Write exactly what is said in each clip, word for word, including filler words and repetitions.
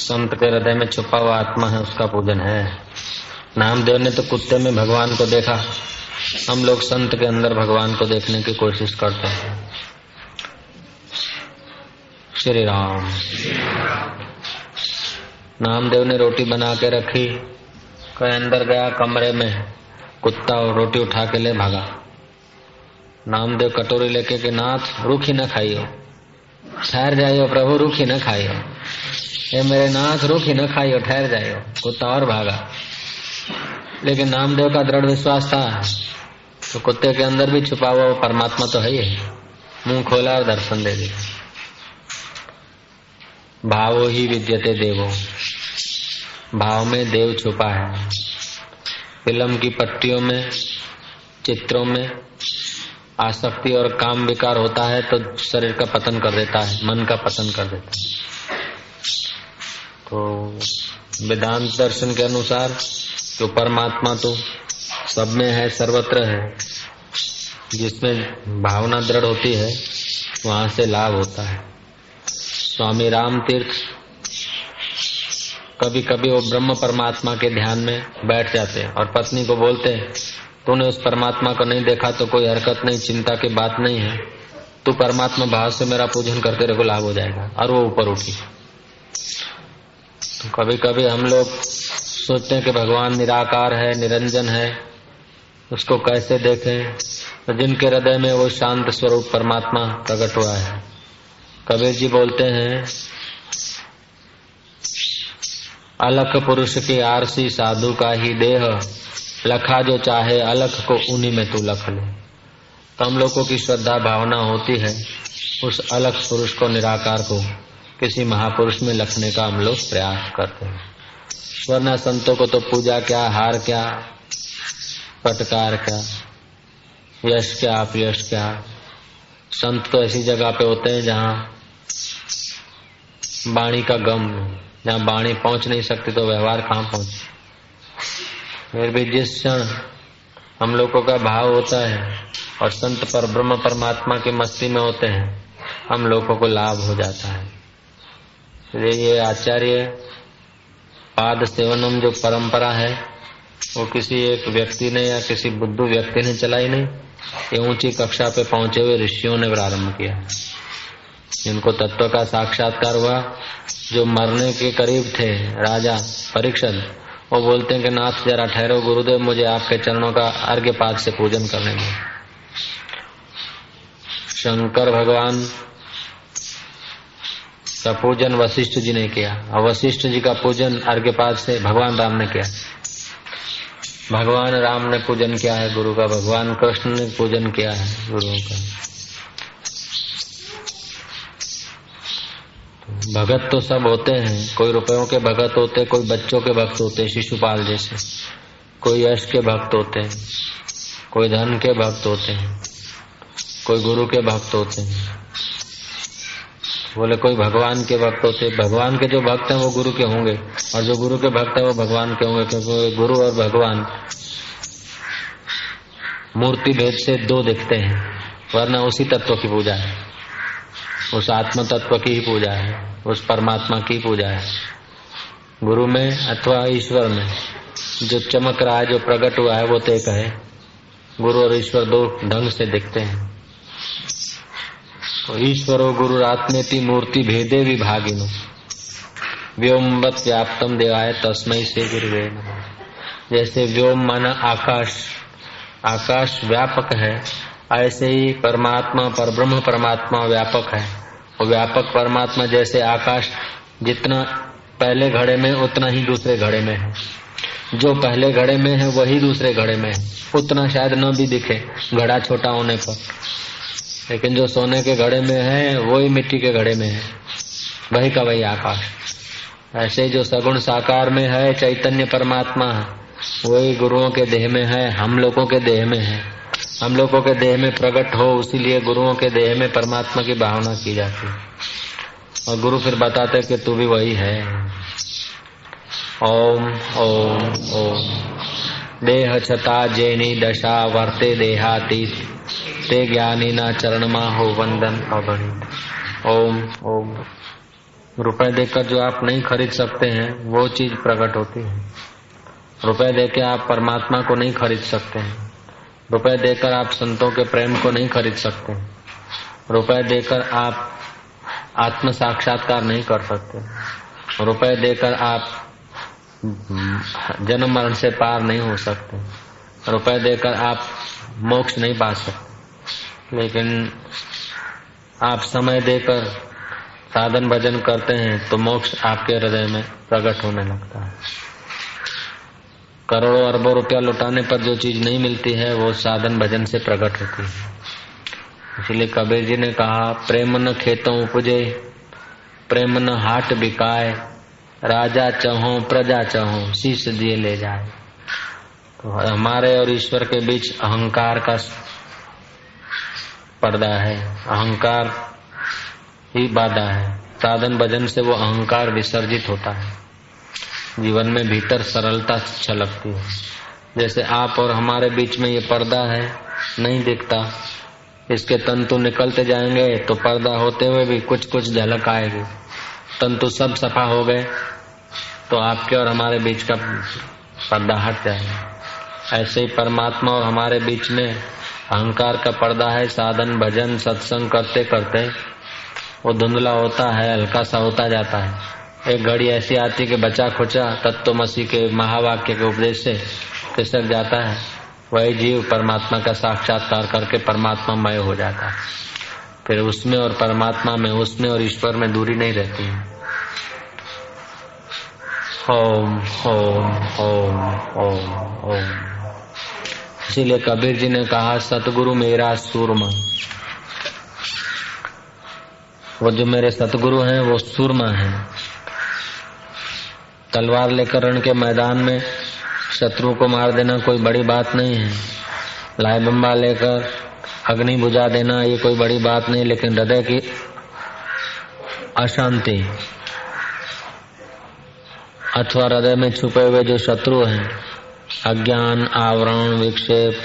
संत के हृदय में छुपा हुआ आत्मा है, उसका पूजन है। नामदेव ने तो कुत्ते में भगवान को देखा, हम लोग संत के अंदर भगवान को देखने की कोशिश करते हैं। श्री राम। नामदेव ने रोटी बना के रखी, कहीं अंदर गया कमरे में, कुत्ता और रोटी उठा के ले भागा। नामदेव कटोरी लेके के नाथ रूखी न खाइयो, ठहर जाइयो प्रभु, रूखी न खाइयो, ये मेरे नाथ रूखी न खाइयो, ठहर जाइयो। कुत्ता और भागा, लेकिन नामदेव का दृढ़ विश्वास था तो कुत्ते के अंदर भी छुपा हुआ वो परमात्मा तो है ही। मुंह खोला और दर्शन दे दिया। भावो ही विद्यते देवो, भाव में देव छुपा है। फिल्म की पट्टियों में, चित्रों में आसक्ति और काम विकार होता है तो शरीर का पतन कर देता है, मन का पतन कर देता है। तो वेदांत दर्शन के अनुसार जो परमात्मा तो सब में है, सर्वत्र है, जिसमें भावना दृढ़ होती है वहां से लाभ होता है। स्वामी राम तीर्थ कभी कभी वो ब्रह्म परमात्मा के ध्यान में बैठ जाते हैं और पत्नी को बोलते हैं, तूने उस परमात्मा को नहीं देखा तो कोई हरकत नहीं, चिंता की बात नहीं है, तू परमात्मा भाव से मेरा पूजन करते तेरे को लाभ हो जाएगा। और वो ऊपर उठी। तो कभी कभी हम लोग सोचते हैं कि भगवान निराकार है, निरंजन है, उसको कैसे देखें। तो जिनके हृदय में वो शांत स्वरूप परमात्मा प्रकट हुआ है, कबीर जी बोलते हैं, अलख पुरुष की आरसी साधु का ही देह, लखा जो चाहे अलख को उन्हीं में तू लख ले। तो हम लोगों की श्रद्धा भावना होती है उस अलख पुरुष को, निराकार को किसी महापुरुष में लखने का हम लोग प्रयास करते हैं। वरना संतों को तो पूजा क्या, हार क्या, पटकार क्या, यश क्या, अपयश क्या। संत तो ऐसी जगह पे होते हैं जहाँ वाणी का गम, जहाँ वाणी पहुंच नहीं सकती तो व्यवहार कहाँ पहुंचे। फिर भी जिस क्षण हम लोगों का भाव होता है और संत पर ब्रह्म परमात्मा की मस्ती में होते हैं, हम लोगों को लाभ हो जाता है। ये आचार्य पाद सेवनम जो परंपरा है वो किसी एक व्यक्ति ने या किसी बुद्धू व्यक्ति ने चलाई नहीं, ये ऊंची कक्षा पे पहुंचे हुए ऋषियों ने प्रारंभ किया। जिनको तत्व का साक्षात्कार हुआ, जो मरने के करीब थे, राजा परीक्षित, वो बोलते हैं कि नाथ जरा ठहरो गुरुदेव, मुझे आपके चरणों का अर्घ्य पाद से पूजन करने में। शंकर भगवान का पूजन वशिष्ठ जी ने किया और वशिष्ठ जी का पूजन अर्घ्य पाद से भगवान राम ने किया। भगवान राम ने पूजन किया है गुरु का, भगवान कृष्ण ने पूजन किया है गुरुओं का। भगत तो सब होते हैं, कोई रुपयों के भगत होते, कोई बच्चों के भक्त होते शिशुपाल जैसे, कोई यश के भक्त होते हैं, कोई धन के भक्त होते हैं, कोई गुरु के भक्त होते हैं, बोले कोई भगवान के भक्त होते। भगवान के जो भक्त हैं वो गुरु के होंगे और जो गुरु के भक्त हैं वो भगवान के होंगे, क्योंकि गुरु और भगवान मूर्ति भेद से दो दिखते हैं, वरना उसी तत्व की पूजा है, उस आत्म तत्व की ही पूजा है, उस परमात्मा की पूजा है। गुरु में अथवा ईश्वर में जो चमक रहा है, जो प्रकट हुआ है, वो तो एक है। गुरु और ईश्वर दो ढंग से दिखते हैं। तो ईश्वरो गुरुरात्मेति मूर्ति भेदे विभागिनो, व्योमवत व्याप्तम देवाय तस्मै से गुरुवे नमः। जैसे व्योम माना आकाश, आकाश व्यापक है, ऐसे ही परमात्मा परब्रह्म परमात्मा व्यापक है। और व्यापक परमात्मा जैसे आकाश जितना पहले घड़े में उतना ही दूसरे घड़े में है, जो पहले घड़े में है वही दूसरे घड़े में है, उतना शायद न भी दिखे घड़ा छोटा होने पर, लेकिन जो सोने के घड़े में है वही मिट्टी के घड़े में है, वही का वही आकाश। ऐसे जो सगुण साकार में है चैतन्य परमात्मा, वही गुरुओं के देह में है, हम लोगों के देह में है। हम लोगों के देह में प्रकट हो, इसीलिए गुरुओं के देह में परमात्मा की भावना की जाती है और गुरु फिर बताते कि तू भी वही है। ओम ओम ओम। देह छता जैनी दशा वर्ते देहातीत, ते ज्ञानी ना चरण मा हो वंदन अगणित। ओम ओम। रुपए देकर जो आप नहीं खरीद सकते हैं वो चीज प्रकट होती है। रुपए देकर आप परमात्मा को नहीं खरीद सकते हैं। रुपए देकर आप संतों के प्रेम को नहीं खरीद सकते हैं। रुपए देकर आप आत्म साक्षात्कार नहीं कर सकते। रुपए देकर आप जन्म मरण से पार नहीं हो सकते। रुपए देकर आप मोक्ष नहीं पा सकते। लेकिन आप समय देकर साधन भजन करते हैं तो मोक्ष आपके हृदय में प्रकट होने लगता है। करोड़ों अरबों रुपया लुटाने पर जो चीज नहीं मिलती है वो साधन भजन से प्रकट होती है। इसलिए कबीर जी ने कहा, प्रेम न खेतों उपजे, प्रेम न हाट बिकाए, राजा चहो प्रजा चहो, शीश दिए ले जाए। तो हमारे और ईश्वर के बीच अहंकार का पर्दा है, अहंकार ही बाधा है। साधन भजन से वो अहंकार विसर्जित होता है, जीवन में भीतर सरलता छलकती है। जैसे आप और हमारे बीच में ये पर्दा है, नहीं दिखता, इसके तंतु निकलते जाएंगे तो पर्दा होते हुए भी कुछ कुछ झलक आएगी। तंतु सब सफा हो गए तो आपके और हमारे बीच का पर्दा हट जाएगा। ऐसे ही परमात्मा और हमारे बीच में अहंकार का पर्दा है। साधन भजन सत्संग करते करते वो धुंधला होता है, हल्का सा होता जाता है। एक घड़ी ऐसी आती कि बचा खुचा तत्वमसी के महावाक्य के उपदेश से खिसक जाता है। वही जीव परमात्मा का साक्षात्कार करके परमात्मामय हो जाता है। फिर उसमें और परमात्मा में, उसमें और ईश्वर में दूरी नहीं रहती है। ओम ओम ओम ओम ओम। इसीलिए कबीर जी ने कहा, सतगुरु मेरा सूरमा। वो जो मेरे सतगुरु हैं वो सूरमा है। तलवार लेकर रण के मैदान में शत्रु को मार देना कोई बड़ी बात नहीं है। लाई बम्बा लेकर अग्नि बुझा देना ये कोई बड़ी बात नहीं। लेकिन हृदय की अशांति अथवा हृदय में छुपे हुए जो शत्रु हैं, अज्ञान, आवरण, विक्षेप,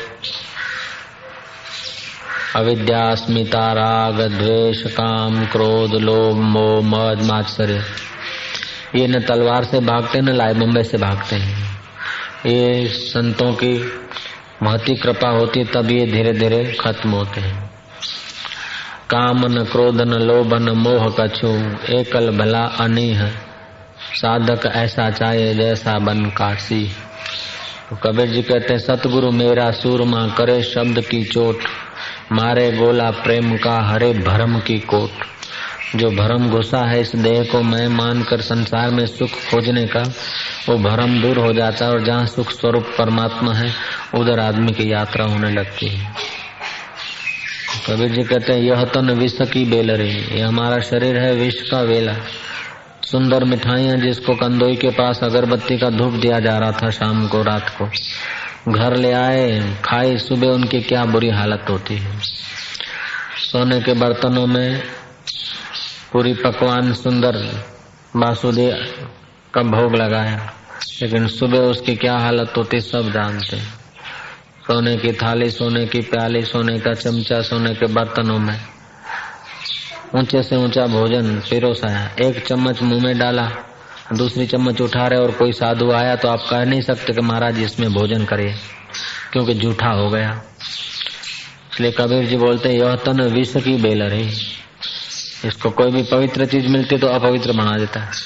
अविद्या, अस्मिता, राग, द्वेष, काम, क्रोध, लोभ, मोह, मद, मात्सर्य, ये न तलवार से भागते न लाई बम्बे से भागते हैं। ये संतों की महती कृपा होती तब ये धीरे धीरे खत्म होते हैं। काम न क्रोध न लोभ न मोह कछु, एकल भला अनीह, साधक ऐसा चाहे जैसा बन काशी। तो कबीर जी कहते हैं, सतगुरु मेरा सूरमा, करे शब्द की चोट, मारे गोला प्रेम का, हरे भरम की कोट। जो भरम घुसा है इस देह को मैं मानकर संसार में सुख खोजने का, वो भरम दूर हो जाता है और जहाँ सुख स्वरूप परमात्मा है उधर आदमी की यात्रा होने लगती है। कबीर जी कहते हैं, यह तन विष की बेलरी, ये हमारा शरीर है विष का वेला। सुंदर मिठाइयां जिसको कंदोई के पास अगरबत्ती का धूप दिया जा रहा था शाम को रात को, घर ले आए, खाई, सुबह उनकी क्या बुरी हालत होती है। सोने के बर्तनों में पूरी पकवान सुंदर बासुदी का भोग लगाया, लेकिन सुबह उसकी क्या हालत होती सब जानते हैं। सोने की थाली, सोने की प्याली, सोने का चमचा, सोने के बर्तनों में ऊंचे से ऊंचा भोजन पिरोसाया। एक चम्मच मुंह में डाला, दूसरी चम्मच उठा रहे और कोई साधु आया तो आप कह नहीं सकते कि महाराज इसमें भोजन करिए, क्योंकि जूठा हो गया। इसलिए कबीर जी बोलते हैं, यह तन विष की बेलर है। इसको कोई भी पवित्र चीज मिलती तो अपवित्र बना देता है।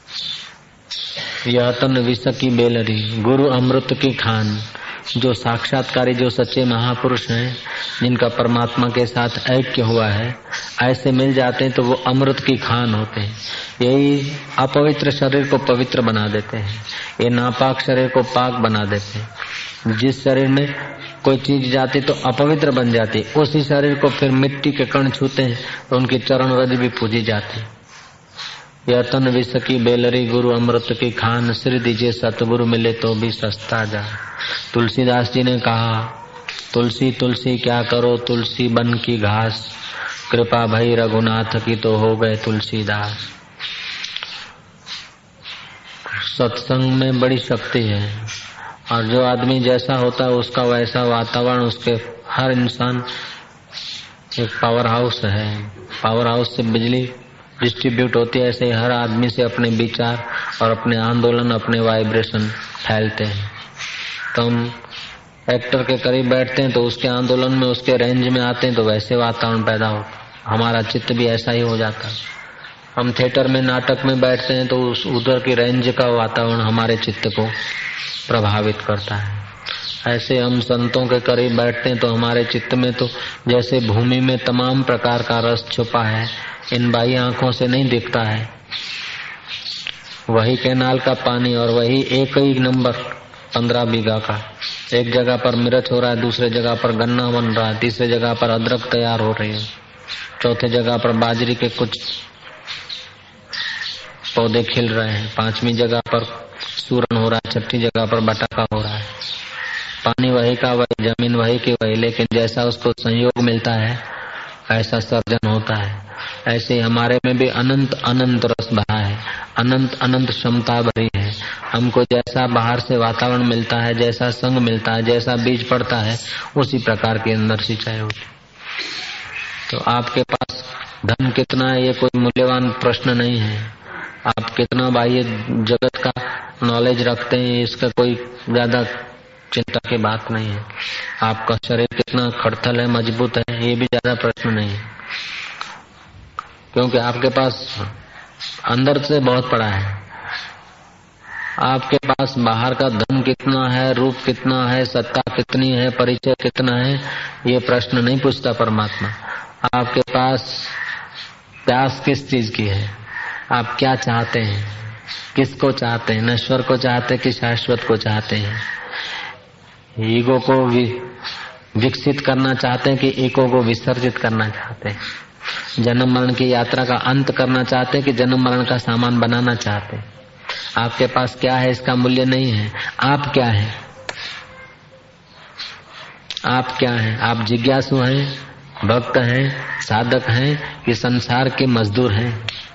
यह तन विष की बेलरी, गुरु अमृत की खान। जो साक्षात्कारी, जो सच्चे महापुरुष हैं, जिनका परमात्मा के साथ ऐक्य हुआ है, ऐसे मिल जाते हैं तो वो अमृत की खान होते हैं। यही अपवित्र शरीर को पवित्र बना देते हैं, ये नापाक शरीर को पाक बना देते हैं। जिस शरीर में कोई चीज जाती तो अपवित्र बन जाती, उसी शरीर को फिर मिट्टी के कण छूते हैं तो उनकी चरण रज भी पूजी जाती। यह तन विष की बेलरी, गुरु अमृत की खान, श्री दीजिए सतगुरु मिले तो भी सस्ता जा। तुलसीदास जी ने कहा, तुलसी तुलसी क्या करो, तुलसी बन की घास, कृपा भई रघुनाथ की तो हो गए तुलसीदास। सत्संग में बड़ी शक्ति है, और जो आदमी जैसा होता है उसका वैसा वातावरण, उसके हर इंसान एक पावर हाउस है। पावर हाउस से बिजली डिस्ट्रीब्यूट होती है, ऐसे ही हर आदमी से अपने विचार और अपने आंदोलन, अपने वाइब्रेशन फैलते हैं। तो हम एक्टर के करीब बैठते हैं तो उसके आंदोलन में, उसके रेंज में आते हैं तो वैसे वातावरण पैदा होता, हमारा चित्त भी ऐसा ही हो जाता है। हम थिएटर में, नाटक में बैठते हैं तो उस उधर की रेंज का वातावरण हमारे चित्त को प्रभावित करता है। ऐसे हम संतों के करीब बैठते हैं तो हमारे चित्त में तो जैसे भूमि में तमाम प्रकार का रस छुपा है, इन बाह्य आंखों से नहीं दिखता है, वही कैनाल का पानी और वही एक ही नंबर पंद्रह बीघा का, एक जगह पर मिर्च हो रहा है, दूसरे जगह पर गन्ना बन रहा है, तीसरे जगह पर अदरक तैयार हो रही है, चौथे जगह पर बाजरी के कुछ पौधे खिल रहे हैं, पांचवी जगह पर सूरन हो रहा है, छठी जगह पर बटाका हो रहा है। पानी वही का वही, जमीन वही की वही, लेकिन जैसा उसको संयोग मिलता है ऐसा सर्जन होता है। ऐसे हमारे में भी अनंत अनंत रस भरा है, अनंत अनंत क्षमता भरी है। हमको जैसा बाहर से वातावरण मिलता है, जैसा संग मिलता है, जैसा बीज पड़ता है, उसी प्रकार के अंदर सिंचाई होती। तो आपके पास धन कितना है ये कोई मूल्यवान प्रश्न नहीं है, आप कितना बाह्य जगत का नॉलेज रखते हैं इसका कोई ज्यादा चिंता की बात नहीं है। आपका शरीर कितना खड़थल है, मजबूत है, ये भी ज्यादा प्रश्न नहीं है, क्योंकि आपके पास अंदर से बहुत पड़ा है। आपके पास बाहर का धन कितना है, रूप कितना है, सत्ता कितनी है, परिचय कितना है, ये प्रश्न नहीं पूछता परमात्मा। आपके पास प्यास किस चीज की है, आप क्या चाहते हैं, किसको चाहते हैं, नश्वर को चाहते हैं कि शाश्वत को चाहते हैं। ईगो को वि, विकसित करना चाहते हैं कि ईगो को विसर्जित करना चाहते हैं। जन्म मरण की यात्रा का अंत करना चाहते हैं कि जन्म मरण का सामान बनाना चाहते हैं। आपके पास क्या है इसका मूल्य नहीं है, आप क्या है, आप क्या हैं, आप जिज्ञासु हैं, भक्त हैं, साधक हैं कि संसार के मजदूर हैं।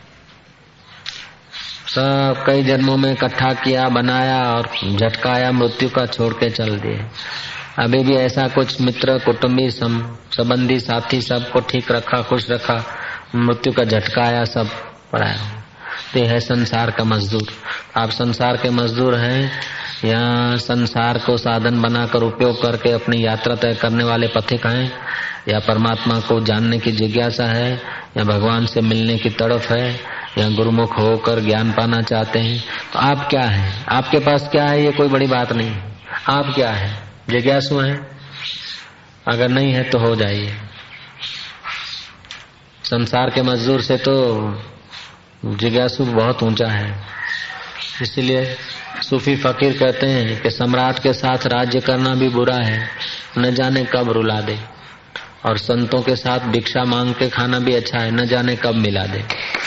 सब कई जन्मों में इकट्ठा किया, बनाया और झटकाया, मृत्यु का छोड़ के चल दिए। अभी भी ऐसा कुछ मित्र, कुटुंबी, संबंधी, साथी सबको ठीक रखा, खुश रखा, मृत्यु का झटकाया, सब पढ़ाया। तो है संसार का मजदूर। आप संसार के मजदूर हैं या संसार को साधन बनाकर उपयोग करके अपनी यात्रा तय करने वाले पथिक हैं, या परमात्मा को जानने की जिज्ञासा है, या भगवान से मिलने की तड़फ है, या गुरुमुख होकर ज्ञान पाना चाहते हैं। तो आप क्या हैं, आपके पास क्या है, ये कोई बड़ी बात नहीं। आप क्या है, जिज्ञासु हैं? अगर नहीं है तो हो जाइए। संसार के मजदूर से तो जिज्ञासु बहुत ऊंचा है। इसलिए सूफी फकीर कहते हैं कि सम्राट के साथ राज्य करना भी बुरा है, न जाने कब रुला दे, और संतों के साथ भिक्षा मांग के खाना भी अच्छा है, न जाने कब मिला दे।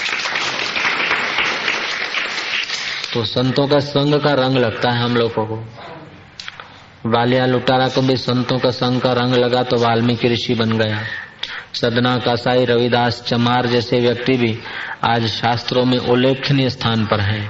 तो संतों का संग का रंग लगता है हम लोगों को। बालिया लुटारा को भी संतों का संग का रंग लगा तो वाल्मीकि ऋषि बन गया। सदना कासाई, रविदास, चमार जैसे व्यक्ति भी आज शास्त्रों में उल्लेखनीय स्थान पर हैं।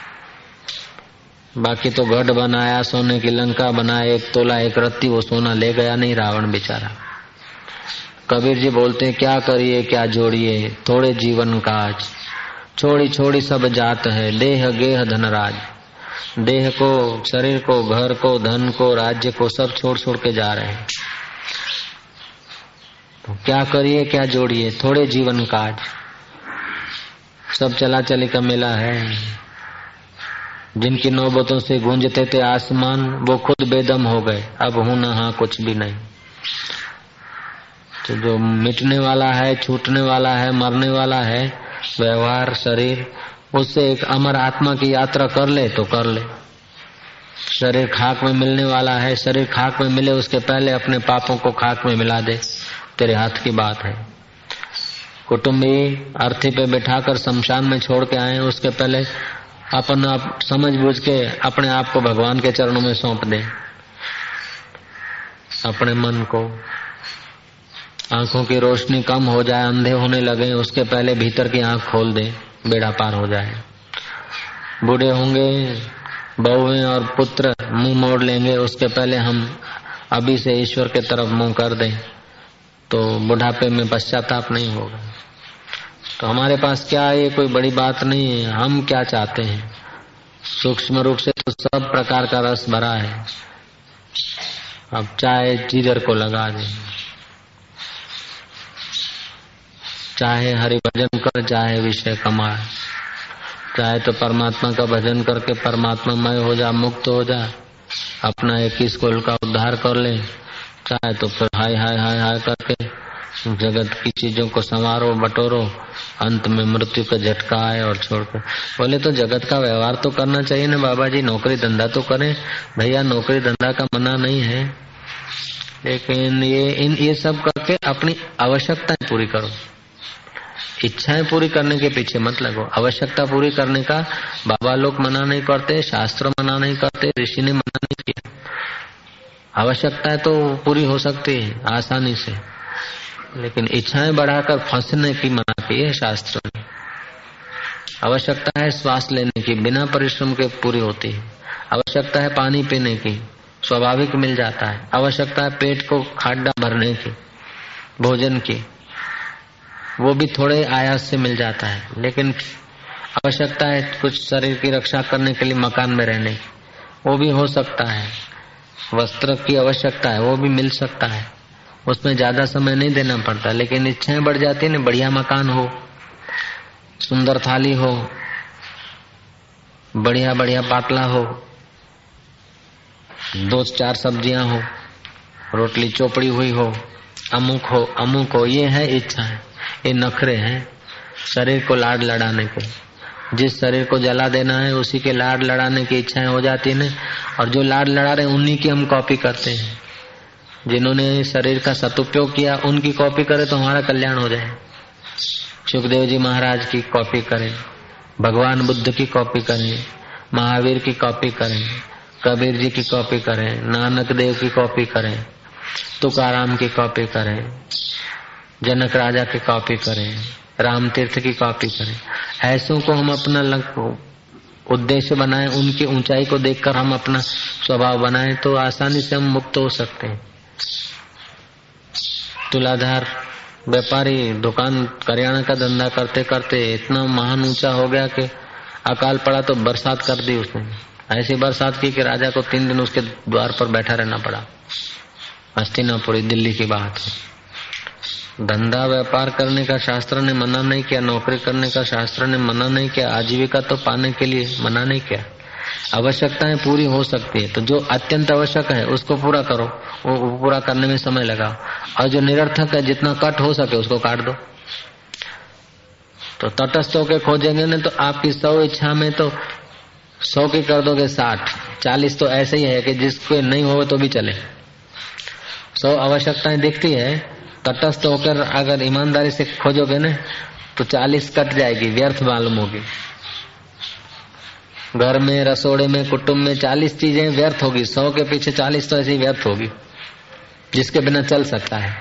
बाकी तो गढ़ बनाया, सोने की लंका बनाया, एक तोला एक रत्ती, वो सोना ले गया नहीं रावण बेचारा। कबीर जी बोलते हैं, क्या करिए क्या जोड़िए, थोड़े जीवन काज, छोड़ी छोड़ी सब जात है, देह गेह धनराज। देह को, शरीर को, घर को, धन को, राज्य को, सब छोड़ छोड़ के जा रहे हैं। तो क्या करिए क्या जोड़िए, थोड़े जीवन काज, सब चला चली का मेला है। जिनकी नौबतों से गूंजते थे आसमान, वो खुद बेदम हो गए, अब हूं न हाँ कुछ भी नहीं। तो जो मिटने वाला है, छूटने वाला है, मरने वाला है व्यवहार, शरीर, उससे एक अमर आत्मा की यात्रा कर ले तो कर ले। शरीर खाक में मिलने वाला है, शरीर खाक में मिले उसके पहले अपने पापों को खाक में मिला दे, तेरे हाथ की बात है। कुटुंबी अर्थी पे बैठाकर शमशान में छोड़ के आए, उसके पहले अपन आप समझ बूझ के अपने आप को भगवान के चरणों में सौंप दे। अपने मन को, आंखों की रोशनी कम हो जाए, अंधे होने लगे, उसके पहले भीतर की आंख खोल दे, बेड़ा पार हो जाए। बूढ़े होंगे, बहुएं और पुत्र मुंह मोड़ लेंगे, उसके पहले हम अभी से ईश्वर के तरफ मुंह कर दें तो बुढ़ापे में पश्चाताप नहीं होगा। तो हमारे पास क्या है, ये कोई बड़ी बात नहीं है। हम क्या चाहते हैं, सूक्ष्म रूप से तो सब प्रकार का रस भरा है। अब चाहे जिधर को लगा दे, चाहे हरि भजन कर, चाहे विषय कमाए, चाहे तो परमात्मा का भजन करके परमात्मामय हो जा, मुक्त हो जा, अपना इक्कीस कोल का उद्धार कर ले, चाहे तो फिर हाय हाय हाय हाय करके जगत की चीजों को संवारो बटोरो, अंत में मृत्यु का झटका आए और छोड़कर। बोले तो जगत का व्यवहार तो करना चाहिए ना बाबा जी, नौकरी धंधा तो करें। भैया नौकरी धंधा का मना नहीं है, लेकिन ये इन ये सब करके अपनी आवश्यकताएं पूरी करो। इच्छाएं पूरी करने के पीछे मत लगो। आवश्यकता पूरी करने का बाबा लोग मना नहीं करते, शास्त्र मना नहीं करते, ऋषि ने मना नहीं किया। आवश्यकताएं तो पूरी हो सकती है आसानी से, लेकिन इच्छाएं बढ़ाकर फंसने की मना की है शास्त्र ने। आवश्यकता है श्वास लेने की, बिना परिश्रम के पूरी होती है। आवश्यकता है पानी पीने की, स्वाभाविक मिल जाता है। आवश्यकता है पेट को खाड्डा भरने की, भोजन की, वो भी थोड़े आयास से मिल जाता है। लेकिन आवश्यकता है कुछ शरीर की रक्षा करने के लिए मकान में रहने की, वो भी हो सकता है। वस्त्र की आवश्यकता है, वो भी मिल सकता है, उसमें ज्यादा समय नहीं देना पड़ता। लेकिन इच्छाएं बढ़ जाती है ना, बढ़िया मकान हो, सुंदर थाली हो, बढ़िया बढ़िया पाटला हो, दो चार सब्जियां हो, रोटली चोपड़ी हुई हो, अमुक हो अमुक हो, ये है इच्छा है, ये नखरे हैं शरीर को लाड लड़ाने के। जिस शरीर को जला देना है उसी के लाड लड़ाने की इच्छाएं हो जाती है ना, और जो लाड लड़ा रहे उन्हीं की हम कॉपी करते हैं। जिन्होंने शरीर का सदुपयोग किया उनकी कॉपी करे तो हमारा कल्याण हो जाए। सुखदेव जी महाराज की कॉपी करें, भगवान बुद्ध की कॉपी करें, महावीर की कॉपी करें, कबीर जी की कॉपी करें, नानक देव की कॉपी करें, तुकाराम की कॉपी करें, जनक राजा की कॉपी करें, राम तीर्थ की कॉपी करें। ऐसों को हम अपना उद्देश्य बनाएं, उनकी ऊंचाई को देखकर हम अपना स्वभाव बनाएं तो आसानी से हम मुक्त हो सकते हैं। तुलाधार व्यापारी दुकान करियाना का धंधा करते करते इतना महान ऊंचा हो गया कि अकाल पड़ा तो बरसात कर दी उसने। ऐसी बरसात की कि राजा को तीन दिन उसके द्वार पर बैठा रहना पड़ा। हस्तिनापुरी दिल्ली की बात है। धंधा व्यापार करने का शास्त्र ने मना नहीं किया, नौकरी करने का शास्त्र ने मना नहीं किया, आजीविका तो पाने के लिए मना नहीं किया। आवश्यकताएं पूरी हो सकती है तो जो अत्यंत आवश्यक है उसको पूरा करो, वो पूरा करने में समय लगाओ, और जो निरर्थक है जितना कट हो सके उसको काट दो। तो तटस्थ होकर खोजेंगे न तो आपकी सौ इच्छा में तो सौ की कर दोगे साठ, चालीस तो ऐसे ही है कि जिसको नहीं हो तो भी चले। सौ आवश्यकताएं दिखती है, तटस्थ होकर अगर ईमानदारी से खोजोगे न तो चालीस कट जाएगी, व्यर्थ मालूम होगी। घर में, रसोड़े में, कुटुंब में चालीस चीजें व्यर्थ होगी, सौ के पीछे चालीस तो ऐसी व्यर्थ होगी जिसके बिना चल सकता है,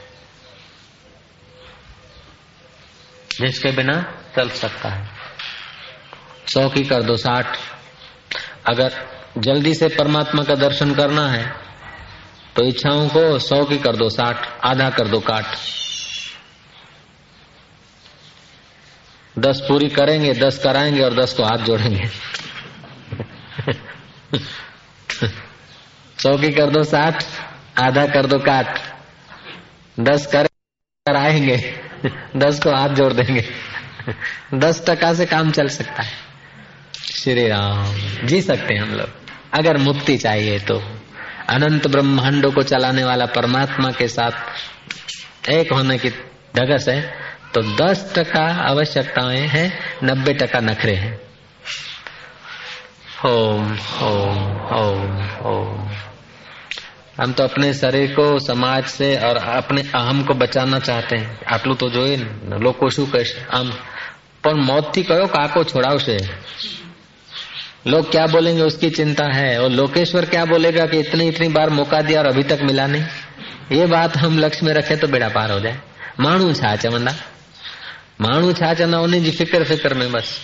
जिसके बिना चल सकता है। सौ की कर दो साठ। अगर जल्दी से परमात्मा का दर्शन करना है तो इच्छाओं को सौ की कर दो साठ, आधा कर दो काट। दस पूरी करेंगे, दस कराएंगे और दस को हाथ जोड़ेंगे। सौ की कर दो साठ, आधा कर दो काट। दस कराएंगे, दस को हाथ जोड़ देंगे। दस टका से काम चल सकता है। श्री राम, जी सकते हैं हम लोग। अगर मुक्ति चाहिए तो अनंत ब्रह्मांडों को चलाने वाला परमात्मा के साथ एक होने की ढगस है तो दस टका आवश्यकताएं हैं, नब्बे टका नखरे हैं। ओम ओम ओम ओम। हम तो अपने शरीर को समाज से और अपने अहम को बचाना चाहते हैं। आटलू तो जोए लोग शू कहे आम पण मौत थी कयो काको छोड़ावशे। लोग क्या बोलेंगे उसकी चिंता है, और लोकेश्वर क्या बोलेगा कि इतनी इतनी बार मौका दिया और अभी तक मिला नहीं। ये बात हम लक्ष्य में रखे तो बेड़ा पार हो जाए। मानू छा चवंदा, मानू छा चवंदा उन्हीं जी फिक्र फिक्र में बस।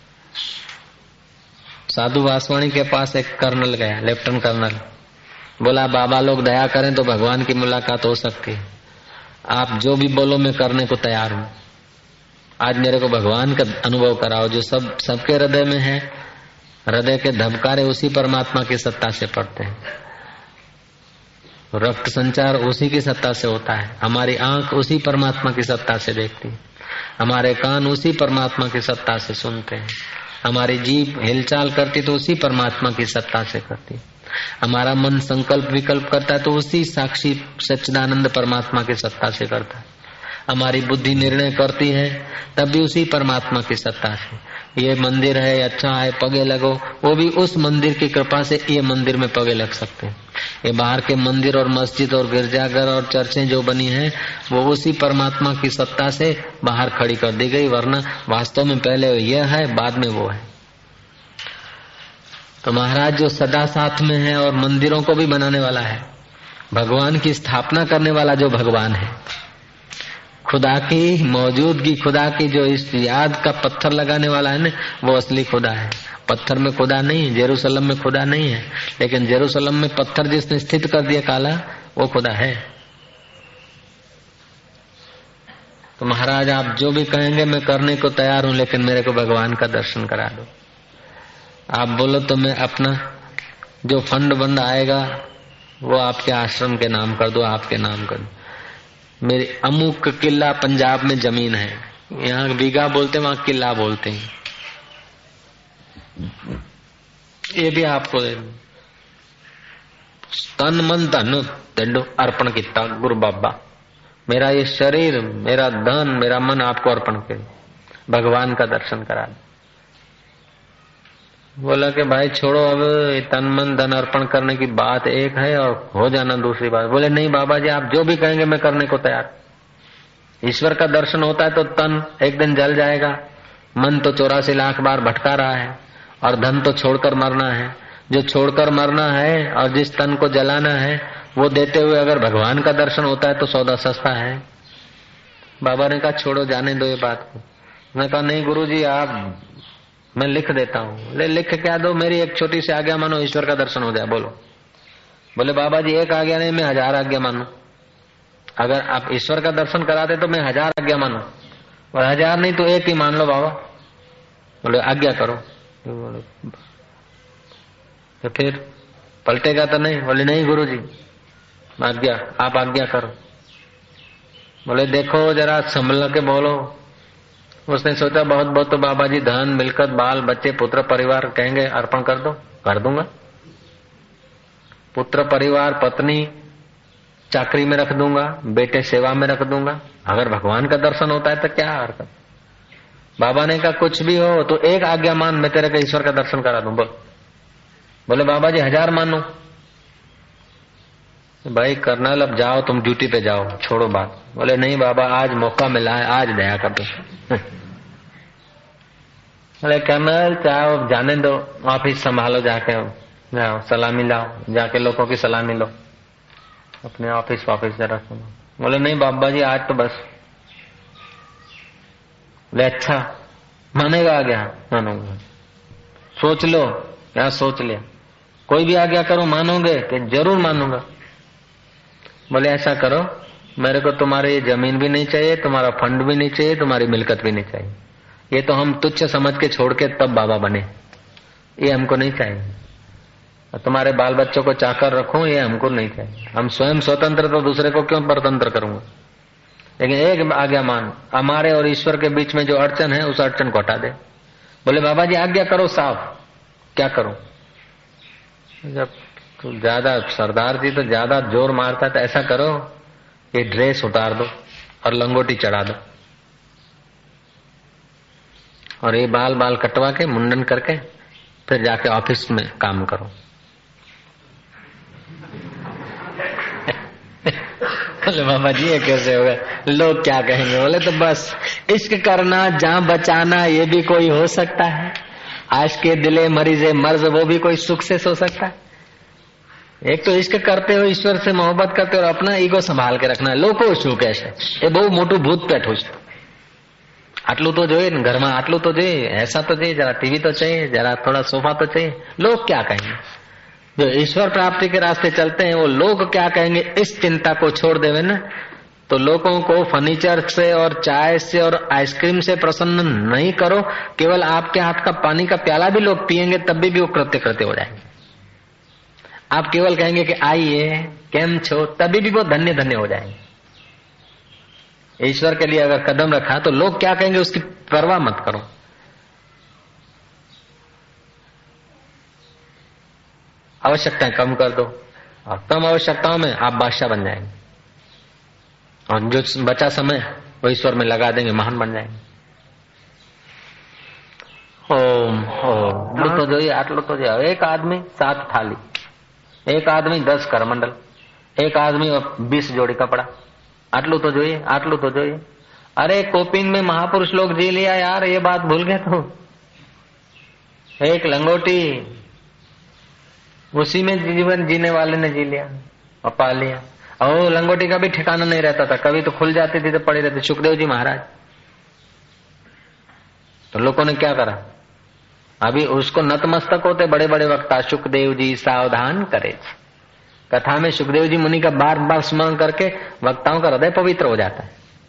साधु वासवाणी के पास एक कर्नल गया, लेफ्टिनेंट कर्नल, बोला बाबा लोग दया करें तो भगवान की मुलाकात हो सकती है, आप जो भी बोलो मैं करने को तैयार हूं। आज मेरे को भगवान का अनुभव कराओ जो सब सबके हृदय में है। हृदय के धबकारे उसी परमात्मा की सत्ता से पड़ते हैं, रक्त संचार उसी की सत्ता से होता है, हमारी आंख उसी परमात्मा की सत्ता से देखती है, हमारे कान उसी परमात्मा की सत्ता से सुनते हैं, हमारी जीभ हिलचाल करती तो उसी परमात्मा की सत्ता से करती, हमारा मन संकल्प विकल्प करता है तो उसी साक्षी सच्चिदानंद परमात्मा की सत्ता से करता है, हमारी बुद्धि निर्णय करती है तब भी उसी परमात्मा की सत्ता से। ये मंदिर है, अच्छा है, पगे लगो, वो भी उस मंदिर की कृपा से ये मंदिर में पगे लग सकते हैं। ये बाहर के मंदिर और मस्जिद और गिरजाघर और चर्चें जो बनी हैं वो उसी परमात्मा की सत्ता से बाहर खड़ी कर दी गई, वरना वास्तव में पहले यह है बाद में वो है। तो महाराज जो सदा साथ में है और मंदिरों को भी बनाने वाला है, भगवान की स्थापना करने वाला जो भगवान है, खुदा की मौजूदगी, खुदा की जो इस याद का पत्थर लगाने वाला है ना, वो असली खुदा है। पत्थर में खुदा नहीं है, जेरूसलम में खुदा नहीं है, लेकिन जेरूसलम में पत्थर जिसने स्थित कर दिया काला, वो खुदा है। तो महाराज आप जो भी कहेंगे मैं करने को तैयार हूं, लेकिन मेरे को भगवान का दर्शन करा दो। आप बोलो तो मैं अपना जो फंड बंद आएगा वो आपके आश्रम के नाम कर दो, आपके नाम कर दो। मेरी अमुक किला पंजाब में जमीन है, यहाँ बीघा बोलते वहां किला बोलते हैं, ये भी आपको दे दो। तन मन धन दंडो अर्पण किया गुरु बाबा, मेरा ये शरीर, मेरा धन, मेरा मन आपको अर्पण कर, भगवान का दर्शन करा दो। बोला कि भाई छोड़ो, अब तन मन धन अर्पण करने की बात एक है और हो जाना दूसरी बात। बोले नहीं बाबा जी, आप जो भी कहेंगे मैं करने को तैयार। ईश्वर का दर्शन होता है तो तन एक दिन जल जाएगा, मन तो चौरासी लाख बार भटका रहा है, और धन तो छोड़कर मरना है। जो छोड़कर मरना है और जिस तन को जलाना है वो देते हुए अगर भगवान का दर्शन होता है तो सौदा सस्ता है। बाबा ने कहा छोड़ो, जाने दो ये बात को। मैं कहा नहीं गुरु जी, आप मैं लिख देता हूँ। ले लिख क्या दो, मेरी एक छोटी सी आज्ञा मानो, ईश्वर का दर्शन हो जाए। बोलो। बोले बाबा जी एक आज्ञा नहीं, मैं हजार आज्ञा मानू। अगर आप ईश्वर का दर्शन कराते तो मैं हजार आज्ञा मानू, और हजार नहीं तो एक ही मान लो बाबा। बोले आज्ञा करो। बोले तो फिर पलटेगा तो नहीं? बोले नहीं गुरु जी, आज्ञा, आप आज्ञा करो। बोले देखो जरा संभल के बोलो। उसने सोचा बहुत बहुत तो बाबा जी धन मिलकत बाल बच्चे पुत्र परिवार कहेंगे अर्पण कर दो, कर दूंगा। पुत्र परिवार पत्नी चाकरी में रख दूंगा, बेटे सेवा में रख दूंगा। अगर भगवान का दर्शन होता है तो क्या हरकत। बाबा ने कहा कुछ भी हो तो एक आज्ञा मान, मैं तेरे को ईश्वर का दर्शन करा दूं। बोल। बोले बाबा जी हजार मानो। भाई कर्नल अब जाओ, तुम ड्यूटी पे जाओ, छोड़ो बात। बोले नहीं बाबा, आज मौका मिला है, आज दया कर दो। बोले कर्नल चाहो जाने दो, ऑफिस संभालो, जाके जाओ सलामी लाओ, जाके लोगों की सलामी लो, अपने ऑफिस वाफिस जरा सुनो। बोले नहीं बाबा जी आज तो बस। बोले अच्छा मानेगा आज्ञा? मानूंगा। सोच लो, क्या सोच लिया? कोई भी आज्ञा करो मानोगे? कि जरूर मानूंगा। बोले ऐसा करो, मेरे को तुम्हारी ये जमीन भी नहीं चाहिए, तुम्हारा फंड भी नहीं चाहिए, तुम्हारी मिलकत भी नहीं चाहिए। ये तो हम तुच्छ समझ के छोड़ के तब बाबा बने, ये हमको नहीं चाहिए। और तुम्हारे बाल बच्चों को चाकर रखूं, ये हमको नहीं चाहिए। हम स्वयं स्वतंत्र, तो दूसरे को क्यों परतंत्र करूंगा। लेकिन एक आज्ञा मान, हमारे और ईश्वर के बीच में जो अड़चन है उस अड़चन को हटा दे। बोले बाबा जी आज्ञा करो साफ, क्या करूं? जब तो ज्यादा सरदार जी तो ज्यादा जोर मारता, तो ऐसा करो ये ड्रेस उतार दो और लंगोटी चढ़ा दो, और ये बाल बाल कटवा के मुंडन करके फिर जाके ऑफिस में काम करो। बोले बाबा जी ये कैसे होगा, लोग क्या कहेंगे? बोले तो बस इश्क करना, जान बचाना, ये भी कोई हो सकता है। आज के दिले मरीजे मर्ज, वो भी कोई सुख से सो सकता है। एक तो इश्क करते हो, ईश्वर से मोहब्बत करते हो, और अपना ईगो संभाल के रखना। लोको શું કહેશે? એ બહુ મોટું ભૂત બેઠું છે। આટલું તો જોઈએ ને ઘરમાં, આટલું તો જોઈએ, ऐसा तो चाहिए, जरा टीवी तो चाहिए, जरा थोड़ा सोफा तो चाहिए। लोग क्या कहेंगे? जो ईश्वर प्राप्ति के रास्ते चलते हैं वो लोग क्या कहेंगे, इस चिंता को छोड़ देवे ना, तो लोगों को फर्नीचर से और चाय से और आइसक्रीम से प्रसन्न नहीं करो। केवल आपके हाथ का पानी का प्याला भी लोग पिएंगे तब भी, भी वो कृत्य कृत्य हो जाएंगे। आप केवल कहेंगे कि आइए केम छो, तभी भी वो धन्य धन्य हो जाएंगे। ईश्वर के लिए अगर कदम रखा तो लोग क्या कहेंगे उसकी परवाह मत करो। आवश्यकताएं कम कर दो और कम आवश्यकताओं में आप बादशाह बन जाएंगे, और जो बचा समय वो ईश्वर में लगा देंगे, महान बन जाएंगे। ओम ओम तो जो आटलो तो जो एक आदमी सात थाली, एक आदमी दस करमंडल, एक आदमी बीस जोड़ी कपड़ा, आटलू तो જોઈએ, आटलू तो જોઈએ। अरे कोपिन में महापुरुष लोग जी लिया यार, ये बात भूल गए तो। एक लंगोटी, उसी में जीवन जीने वाले ने जी लिया और पा लिया। और लंगोटी का भी ठिकाना नहीं रहता था, कभी तो खुल जाती थी तो पड़ी रहती। सुखदेव जी महाराज, तो लोगों ने क्या करा, अभी उसको नतमस्तक होते बड़े बड़े वक्ता, सुखदेव जी सावधान करे। कथा में सुखदेव जी मुनि का बार बार स्मरण करके वक्ताओं का हृदय पवित्र हो जाता है।